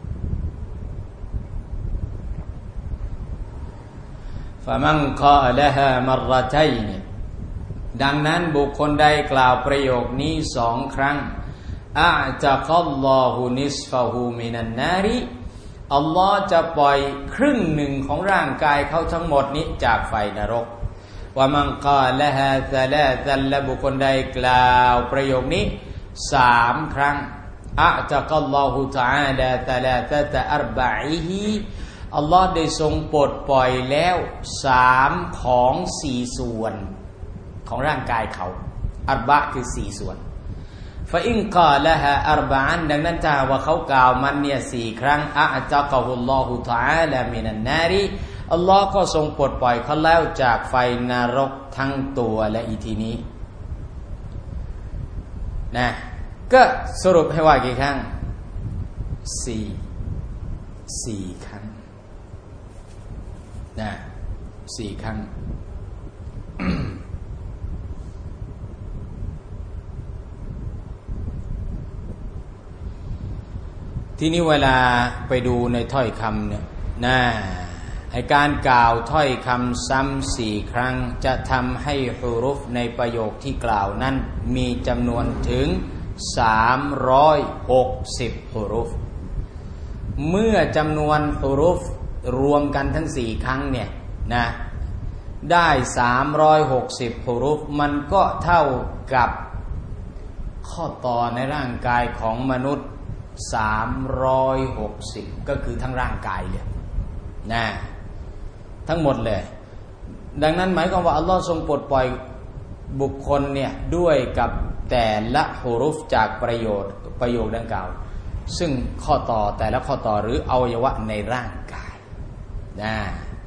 ฟะมันกอละฮามัรรตัยนดังนั้นบุคคลใดกล่าวประโยคนี้2ครั้งอะตะกัลลอฮุนิสฟะฮูมินันนาริอัลลอฮ์จะปล่อยครึ่งหนึ่งของร่างกายเขาทั้งหมดนี้จากไฟนรกว่ามันกาละฮาซะลาซันและบุคคลใดกล่าวประโยคนี้3ครั้งอะตะกัลลอฮุตะอาลาซะลาซะตะอัรบะอิฮิอัลลอฮ์ได้ทรงปลดปล่อยแล้ว3ของ4ส่วนของร่างกายเขาอัรบะคือ4ส่วนฟะอินกาละฮาอัรบะอันดังนั้นถ้าว่าเขากล่าวมันเนี่ย4ครั้งอะตะกะฮุลลอฮุตะอาลามินันนาริอัลลอฮ์ก็ทรงปลดปล่อยเขาแล้วจากไฟนรกทั้งตัวและอีทีนี้นะก็สรุปให้ว่ากี่ครั้ง4ครั้งนะ4ครั้ง ทีนี้เวลาไปดูในถ้อยคำเนี่ยนะไอ้การกล่าวถ้อยคำซ้ำ4ครั้งจะทำให้ฮุรุฟในประโยคที่กล่าวนั้นมีจำนวนถึง360ฮุรุฟเมื่อจำนวนฮุรุฟรวมกันทั้ง4ครั้งเนี่ยนะได้360ฮุรุฟมันก็เท่ากับข้อต่อในร่างกายของมนุษย์360ก็คือทั้งร่างกายเลยนะทั้งหมดเลยดังนั้นหมายความว่าอัลลอฮ์ทรงปลดปล่อยบุคคลเนี่ยด้วยกับแต่ละฮุรุฟจากประโยคดังกล่าวซึ่งข้อต่อแต่ละข้อต่อหรืออวัยวะในร่างกายนะ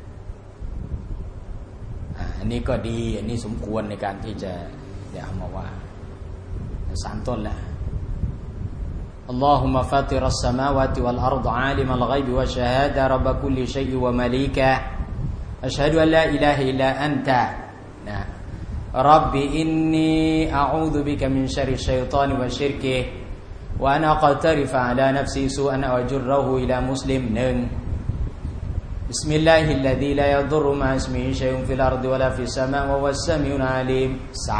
อันนี้ก็ดีอันนี้สมควรในการที่จะเอามาว่า3ต้นแล้วاللهم فاطر السماوات والأرض عالم الغيب والشهادة رب كل شيء ومليكه أشهد أن لا إله إلا أنت رب إني أعوذ بك من شر الشيطان وشركه وأن أقترف على نفسي سوءا أو أجره إلى مسلم بسم الله الذي لا يضر مع اسمه شيء في الأرض ولا في السماء وهو السميع العليم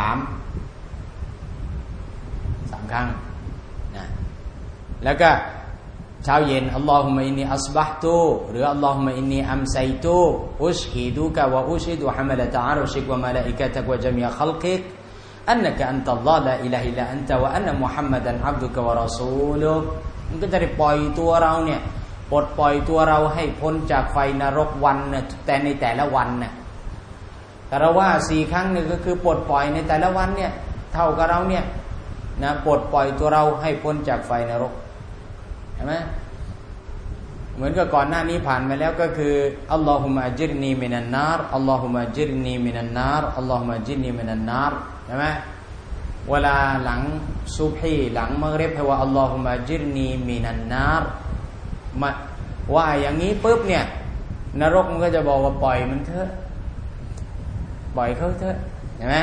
3ครั้งแล้วก็เช้าเย็นอัลลอฮุมะอินนีอัศบะฮตุหรืออัลลอฮุมะอินนีอัมไซตุอุชฮิดุกะวะอุชฮิดุฮะมะละตะอารุชิกวะมะลาอิกะตักวะญะมีอะคัลกิกอันนะกะอันตัลลอฮ์ลาอิลาฮะอิลลาอันตะวะอันนะมุฮัมมัดันอับดุกะวะรอซูลุกมันก็จะได้ปล่อยตัวเราเนี่ยปลดปล่อยตัวเราให้พ้นจากไฟนรกวันน่ะแต่ในแต่ละวันน่ะแต่เราว่า4ครั้งนี่ก็คือปลดปล่อยในแต่ละวันเนี่ยเท่ากับเราเนี่ยนะปลดปล่อยตัวเราให้พ้นจากไฟนรกเห็นไหมเหมือนกับก่อนหน้านี้ผ่านมาแล้วก็คืออัลลอฮุมะอัจิรนีมินันนารอัลลอฮุมะอัจิรนีมินันนารอัลลอฮุมะอัจิรนีมินันนารใช่ไหมเวลาหลังซุบฮีหลังมักริบให้ว่าอัลลอฮุมะอัจิรนีมินันนารมาว่าอย่างนี้ปุ๊บเนี่ยนรกมันก็จะบอกว่าปล่อยมันเถอะปล่อยเขาเถอะเห็นไหม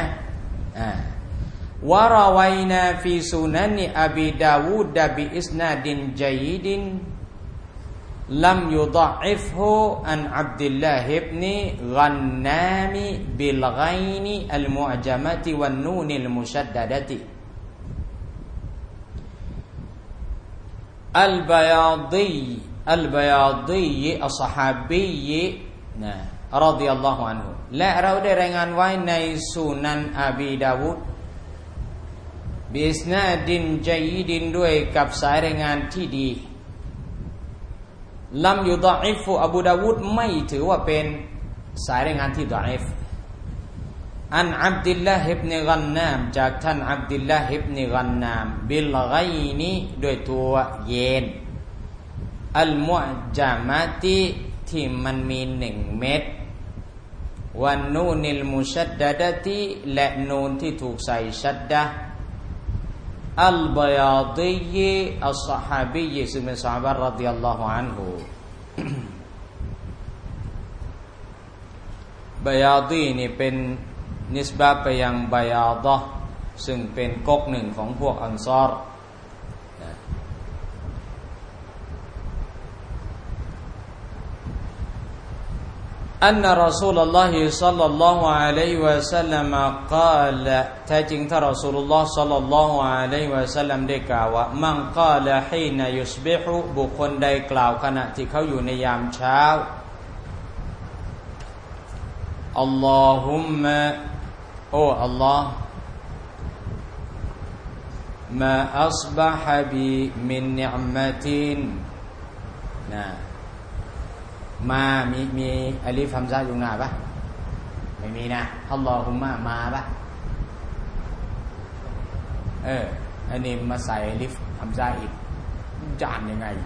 وروينا في سنن أبي داود بإسناد جيد لم يضعفه عن عبد الله بن غنام بالغين المعجمة والنون المشددة البياضي الصحابي رضي الله عنه และเราได้รายงานไว้ในสุนันอบีดาวูดบิสนาดินจัยดินด้วยกับสายรายงานที่ดีลัมยุฎออิฟอบูดาวูดไม่ถือว่าเป็นสายรายงานที่ฎออิฟอันอับดุลลาฮ์อิบนุกันนามจากท่านอับดุลลาฮ์อิบนุกันนามบิลฆอยนีด้วยตัวเย็นอัลมุอจามะติที่มันมี1 เม็ดวันนูนิลมุชัดดะดะติและนูนที่ถูกใส่ชัดดะอัลบยาดีอัลซอฮาบีซึ่งเป็นซอฮาบะห์รอฎิยัลลอฮุอันฮุบยาดีนี่เป็นนิสบะห์ไปยังบยาดะห์ซึ่งเป็นก๊กหนึ่งของพวกอันซอรอันรอซูลุลลอฮิศ็อลลัลลอฮุอะลัยฮิวะซัลลัมกล่าวแท้จริงท่านรอซูลุลลอฮ์ศ็อลลัลลอฮุอะลัยฮิวะซัลลัมได้กล่าวว่ามันกล่าวฮีนะยุสบิฮุบุคคลใดกล่าวขณะที่เขาอยู่ในยามเช้าอัลลอฮุมมะโอ้อัลลอฮ์มาอัศบะฮะบิมินนิอ์มะตินนะมามีอลิฟฮัมซะอยู่หน้าปะไม่มีนะอัลลอฮุมะมาปะอันนี้มาใส่อลิฟฮัมซะอีกจะอ่านยังไง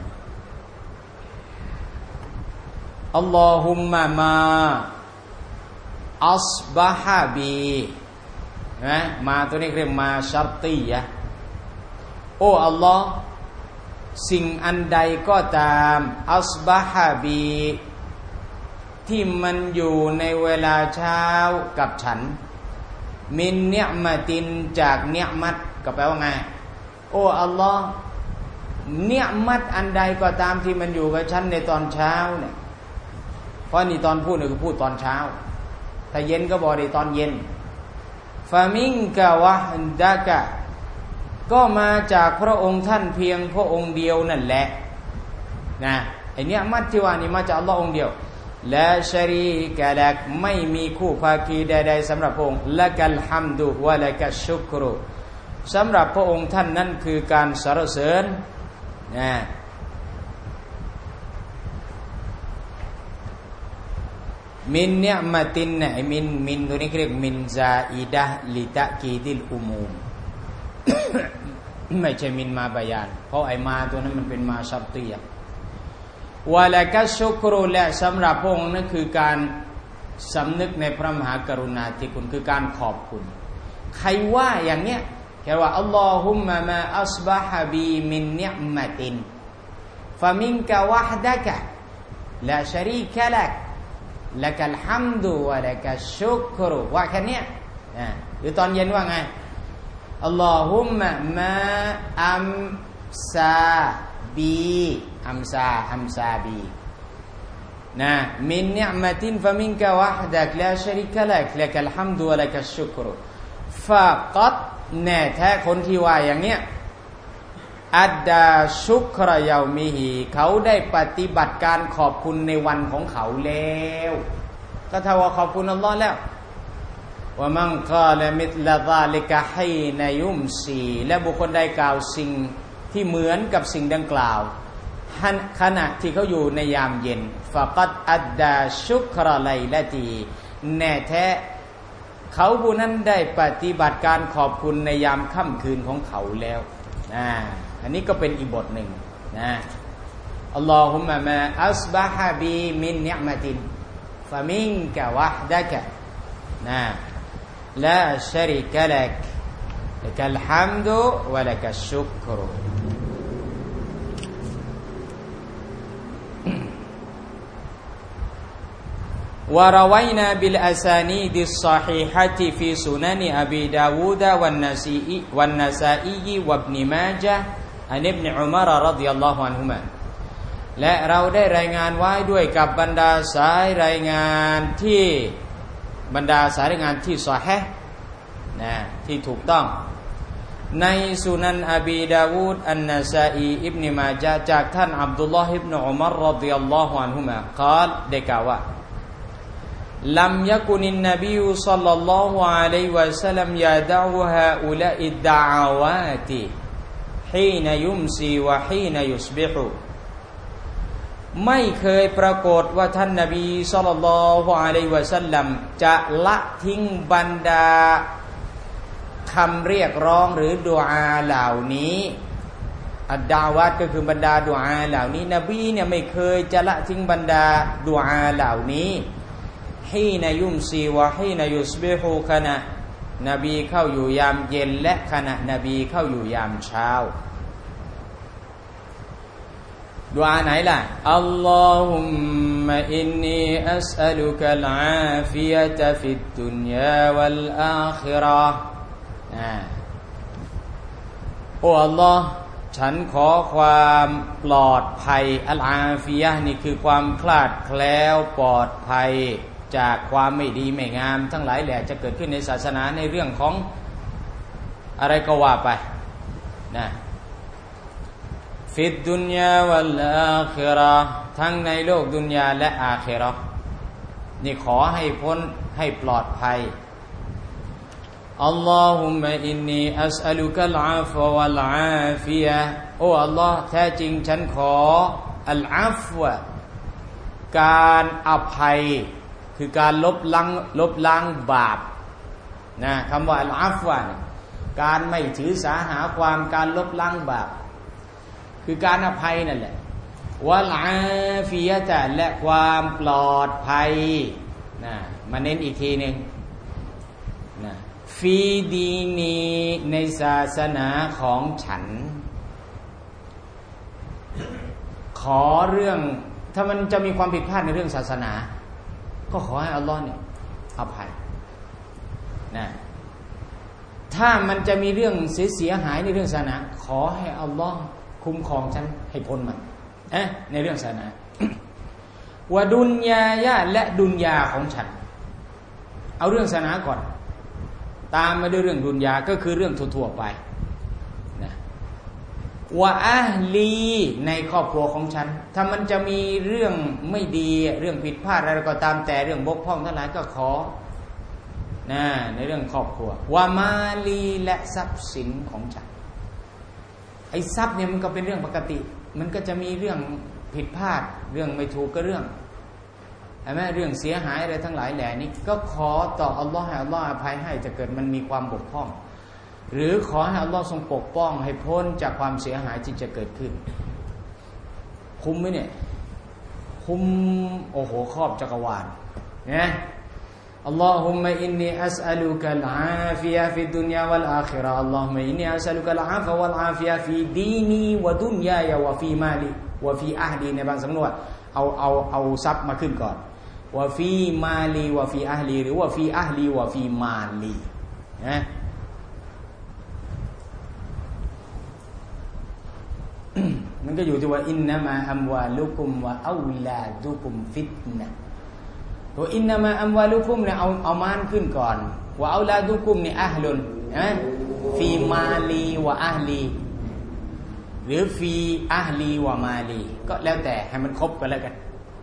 อัลลอฮุมะมาอัศบะฮะบีนะมาตัวนี้เรียกมาชัรตียะโอ้อัลลอฮ์สิ่งอันใดก็ตามอัศบะฮะบีที่มันอยู่ในเวลาเช้ากับฉันมินเนียมะตินจากเนียมัตก็แปลว่าไงโอ้อัลลอฮ์เนียมัตอันใดก็ตามที่มันอยู่กับฉันในตอนเช้าเนี่ยเพราะนี่ตอนพูดเนี่ยคือพูดตอนเช้าถ้าเย็นก็บอกในตอนเย็นฟามิงกะวะดะกะก็มาจากพระองค์ท่านเพียงพระองค์เดียวนั่นแหละนะไอเนี้ยมัดที่ว่านี่มาจากอัลลอฮ์องค์เดียวละชะรีกะลักไม่มีคู่ภาคีใดๆสำหรับพระองค์ละกัลฮัมดุวะละกัชชุกรุสำหรับพระองค์ท่านนั้นคือการสรรเสริญนะมินเนียมะตินนะมินตัวนี้เรียกมินซาอิดะห์ลิตะกีดิลอุมูมไม่ใช่มินมาบายานเพราะไอ้มาตัวนั้นมันเป็นมาชัรตียะวะละกัชชุกรุและสำหรับพระองค์นั้นคือการสำนึกในพระมหากรุณาธิคุณคือการขอบคุณใครว่าอย่างเนี้ยแค่ว่าอัลลอฮุมมะมาอัศบะฮะบีมินนิอ์มะตินฟะมินกะวะฮ์ดะกะลาชะรีกะลักละกัลฮัมดุวะละกัชชุกรุว่าแค่เนี้ยหรือตอนเย็นว่าไงอัลลอฮุมมะมาอัมซาบีอัมซาบีนะมินนิอ์มะตินฟะมินกะวะฮ์ดะกลาชะรีกะลักละกัลฮัมดุวะละกัชชุกรุฟะกัดแน่แท้คนที่ว่าอย่างเนี้ยอัดดาชุกรยามิฮีเขาได้ปฏิบัติการขอบคุณในวันของเขาแล้วก็ถ้าว่าขอบคุณอัลลอฮ์แล้วว่ามันกาละมิตละซาลิกะฮีนายุมซีและบุคคลใดกล่าวสิ่งที่เหมือนกับสิ่งดังกล่าวขณะที่เขาอยู่ในยามเย็นฟะกัดอัดดาชุกรไลละตีแน่แท้เขาผู้นั้นได้ปฏิบัติการขอบคุณในยามค่ำคืนของเขาแล้วอันนี้ก็เป็นอีกบทหนึ่งนะอัลลอฮุมมะมาอัศบะฮะบีมินนิอ์มะตินฟะมินกะวะฮ์ดะกะนะลาชะรีกะลักละกัลฮัมดุวะละกัชชุกรุوروينا بالأسانيد الصحيحة في سنن أبي داود والنسائي وابن ماجه عن ابن عمر رضي الله عنهما และเราได้รายงานไว้ด้วยกับบรรดาสายรายงานที่ซอฮีห์นะที่ถูกต้องในสุนันอบีดาวูดอันนาซาอีอิบนุมาญะห์จากท่านอับดุลลอฮ์อิบนุอุมัรรอฎิยัลลอฮุอันฮุมากล่าวได้กล่าวว่าลัมยะกุนินนบีศ็อลลัลลอฮุอะลัยฮิวะซัลลัมยะดะอูฮาอุลาอิดดะอาวาติฮีนยุมซีวะฮีนยุสบิฮุไม่เคยปรากฏว่าท่านนบีศ็อลลัลลอฮุอะลัยฮิวะซัลลัมจะละทิ้งบรรดาคำเรียกร้องหรือดุอาเหล่านี้อัดดาวัตก็คือบรรดาดุอาเหล่านี้นบีเนี่ยไม่เคยจะละทิ้งบรรดาดุอาเหล่านี้ฮีนายุมซีวะฮีนายุสบิฮูขณะนบีเข้าอยู่ยามเย็นและขณะนบีเข้าอยู่ยามเช้าดุอาไหนล่ะอัลลอฮุมมะอินนีอัสอะลุกัลอาฟิยะตะฟิดดุนยาวัลอาคิเราะห์โอ้อัลลอฮ์ฉันขอความปลอดภัยอัลอาฟิยะห์นี่คือความคลาดแคล้วปลอดภัยจากความไม่ดีไม่งามทั้งหลายแหละจะเกิดขึ้นในศาสนาในเรื่องของอะไรก็ว่าไปนะฟิดดุนยาวัลอาคิเราะห์ทั้งในโลกดุนยาและอาคิเราะห์นี่ขอให้พ้นให้ปลอดภัยอัลลอฮุมะอินนีอัสอะลุกัลอาฟวัลอาฟิยะห์โอ้อัลลอฮ์แท้จริงฉันขออัลอาฟวะการอภัยคือการลบล้างบาปนะคำว่าอัลอาฟวะการไม่ถือสาหาความการลบล้างบาปคือการอภัยนั่นแหละวัลอาฟิยะฮ์และความปลอดภัยนะมาเน้นอีกทีนึงนะฟีดีนีในศาสนาของฉันขอเรื่องถ้ามันจะมีความผิดพลาดในเรื่องศาสนาก็ขอให้อัลลอฮ์เนี่ยอภัยนะถ้ามันจะมีเรื่องเสียหายในเรื่องศาสนาขอให้อัลลอฮ์คุ้มครองฉันให้พ้นมันในเรื่องศาสนาวะดุนยายะและดุนยาของฉันเอาเรื่องศาสนาก่อนตามมาด้วยเรื่องดุนยาก็คือเรื่องทั่วๆไปนะวะอะห์ลีในครอบครัวของฉันถ้ามันจะมีเรื่องไม่ดีเรื่องผิดพลาดอะไรก็ตามแต่เรื่องบกพร่องทั้งหลายก็ขอนะในเรื่องครอบครัววะมาลีและทรัพย์สินของฉันไอ้ทรัพย์เนี่ยมันก็เป็นเรื่องปกติมันก็จะมีเรื่องผิดพลาดเรื่องไม่ถูกก็เรื่องใช่ไหมเรื่องเสียหายอะไรทั้งหลายแหล่นี้ก็ขอต่ออัลลอฮ์ให้อัลลอฮ์อภัยให้จะเกิดมันมีความบกพร่องหรือขอให้อัลลอฮ์ทรงปกป้องให้พ้นจากความเสียหายที่จะเกิดขึ้นคุ้มไหมเนี่ยคุ้มโอ้โหครอบจักรวาลเนี่ยอัลลอฮุมะอินนีอัสอะลุกัลอาฟิยะฟิดดุนยาวัลอาคิเราะห์อัลลอฮุมะอินนีอัสอะลุกัลอาฟวัลอาฟิยะฟีดีนีวะดุนยาวะฟีมาลีวะฟีอะห์ลีในบางสำนวนเอาทรัพย์มาขึ้นก่อนวะฟีมาลีวะฟีอะห์ลีหรือวะฟีอะห์ลีวะฟีมาลีนะมันก็อยู่ที่ว่าอินนะมาอัมวาลุกุมวะเอาลาดุกุมฟิตนะตัวอินนะมาอัมวาลุกุมเนี่ยเอามานขึ้นก่อนว่าเอาลาดุกุมเนี่ยอะห์ลุนนะฟีมาลีวะอะห์ลีหรือฟีอะห์ลีวะมาลีก็แล้วแต่ให้มันครบกันแล้วกัน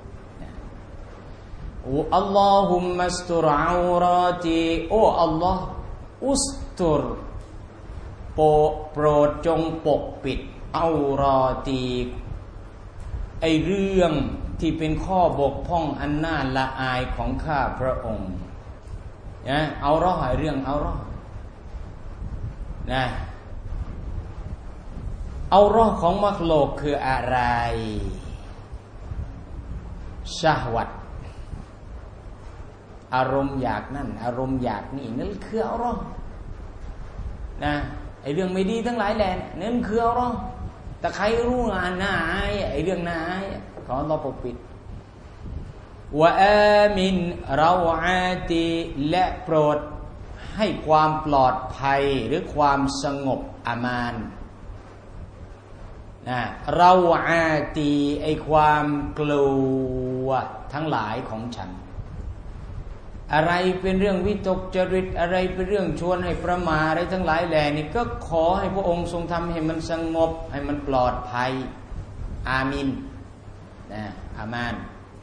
อัลลอฮุมมัสตุรเอาราตีโอ้อัลลอฮ์อุสตุรโปรดจงปกปิดเอารอตีไอเรื่องที่เป็นข้อบกพร่องอันน่าละอายของข้าพระองค์นะเอารอเรื่องเอารอนะเอารอของมักโลกคืออะไรชะฮวัตอารมณ์อยากนั่นอารมณ์อยากนี่นั่นคือเอารอนะไอเรื่องไม่ดีทั้งหลายแหล่นั่นคือเอารอแต่ใครรู้งานน่าอายไอเรื่องน่าอายขออัลเลาะห์ปกปิดวะอามินเราอาติและโปรดให้ความปลอดภัยหรือความสงบอามานนะเราอาติไอความกลัวทั้งหลายของฉันอะไรเป็นเรื่องวิตกจริตอะไรเป็นเรื่องชวนให้ประมาทอะไรทั้งหลายแหล่นี่ก็ขอให้พระองค์ทรงทำให้มันสงบให้มันปลอดภัยอามินนะอามาน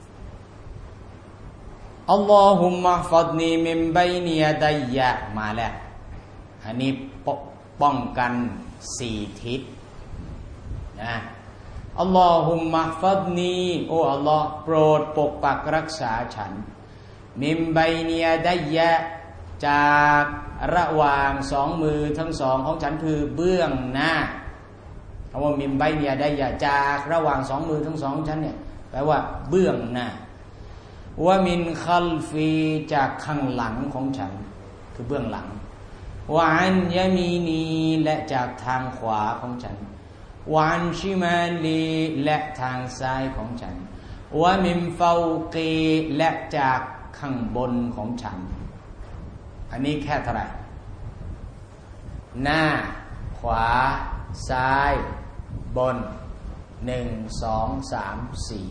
อัลลอฮุมมะฟัดนีมินบัยนิยะดัยยะมาแล้วอันนี้ป้องกัน4ทิศนะอัลลอฮุมมะฟัดนีโอ้อัลลอฮ์โปรดปกปักรักษาฉันมิมไบเนียดัยยะจากระหว่างสองมือทั้งสองของฉันคือเบื้องหน้าคำว่ามิมไบเนียดัยยะจากระหว่างสองมือทั้งสองของฉันเนี่ยแปลว่าเบื้องหน้าวะมินคัลฟีจากข้างหลังของฉันคือเบื้องหลังวะอันยะมีนีและจากทางขวาของฉันวะอันชิมาลีและทางซ้ายของฉันวะมินฟาวกีและจากข้างบนของฉันอันนี้แค่เท่าไหร่หน้าขวาซ้ายบน1 2 3 4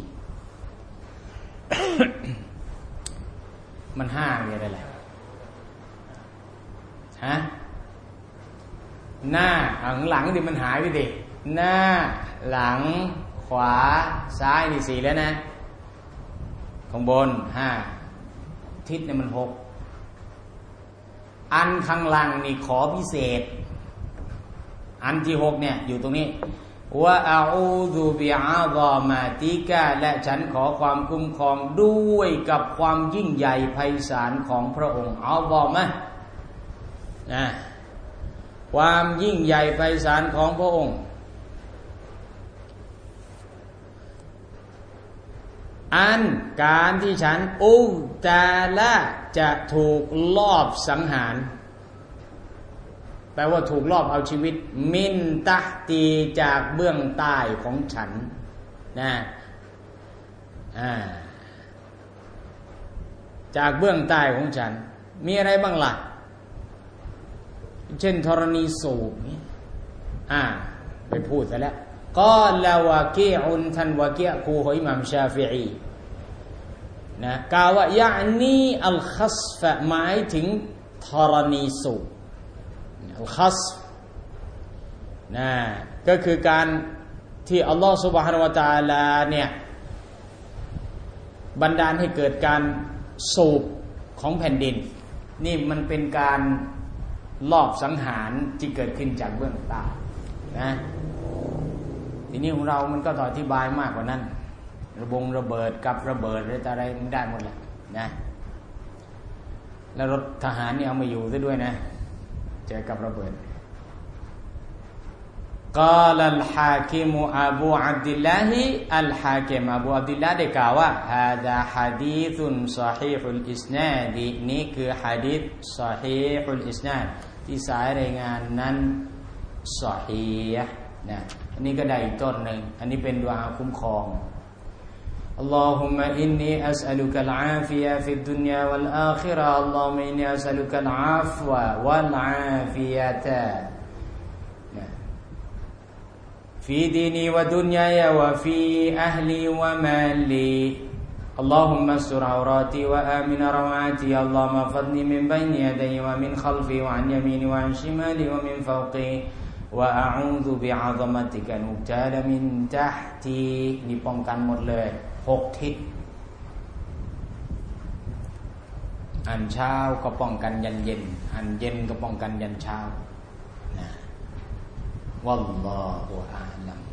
มัน5อย่างไรแหละฮะหน้าหลังดิมันหายไปดิหน้าหลังขวาซ้ายนี่4แล้วนะข้างบน5ทิศเนี่ยมัน6อันข้างหลังนี่ขอพิเศษอันที่6เนี่ยอยู่ตรงนี้วะอาอูซุบิอาซอมาติกะและฉันขอความคุ้มครองด้วยกับความยิ่งใหญ่ไพศาลของพระองค์อัลลอฮ์มะนะความยิ่งใหญ่ไพศาลของพระองค์อันการที่ฉันอุตาละจะถูกลอบสังหารแปลว่าถูกลอบเอาชีวิตมินตะตีจากเบื้องใต้ของฉันนะจากเบื้องใต้ของฉันมีอะไรบ้างล่ะเช่นธรณีสูบนี่ไปพูดซะแล้วก็ละวะกีอุนทันวะกีครูของอิหม่ามชาฟิอีนะกล่าวว่ายะนีอัลคัสฟะหมายถึงธรณีสูบอัลคัสนะก็คือการที่อัลลอฮฺซุบฮานะฮูวะตะอาลาเนี่ยบันดาลให้เกิดการสูบของแผ่นดินนี่มันเป็นการลอบสังหารที่เกิดขึ้นจากเบื้องใต้นะทีนี้ของเรามันก็ต่ออธิบายมากกว่านั้นระเบิดกับระเบิดอะไรมันได้หมดแหละนะแล้วรถทหารนี่เอามาอยู่ซะด้วยนะเจอกับระเบิดกาลัลฮาคิมอบูอับดุลลาฮิอัลฮาคิมอบูอับดุลลาห์ได้กล่าวว่าฮาดาฮะดีซุนซอฮีฮุลอิสนาดนี่คือหะดีษซอฮีฮุลอิสนาดที่สายรายงานนั้นซอฮีฮ์นะอันนี้ก็ได้อีกต้นหนึ่งอันนี้เป็นดุอาคุ้มครองاللهم إني أسألك العافية في الدنيا والآخرة اللهم إني أسألك العفو والعافية في ديني ودنياي وفي أهلي ومالي اللهم استر عوراتي وآمن روعاتي اللهم احفظني من بين يدي ومن خلفي وعن يميني وعن شمالي ومن فوقي وأعوذ بعظمتك أن أغتال من تحتي นี่ป้องกันหมดเลย6ทิศอันเช้าก็ป้องกันยันเย็นอันเย็นก็ป้องกันยันเช้านะวัลลอฮุอาลัม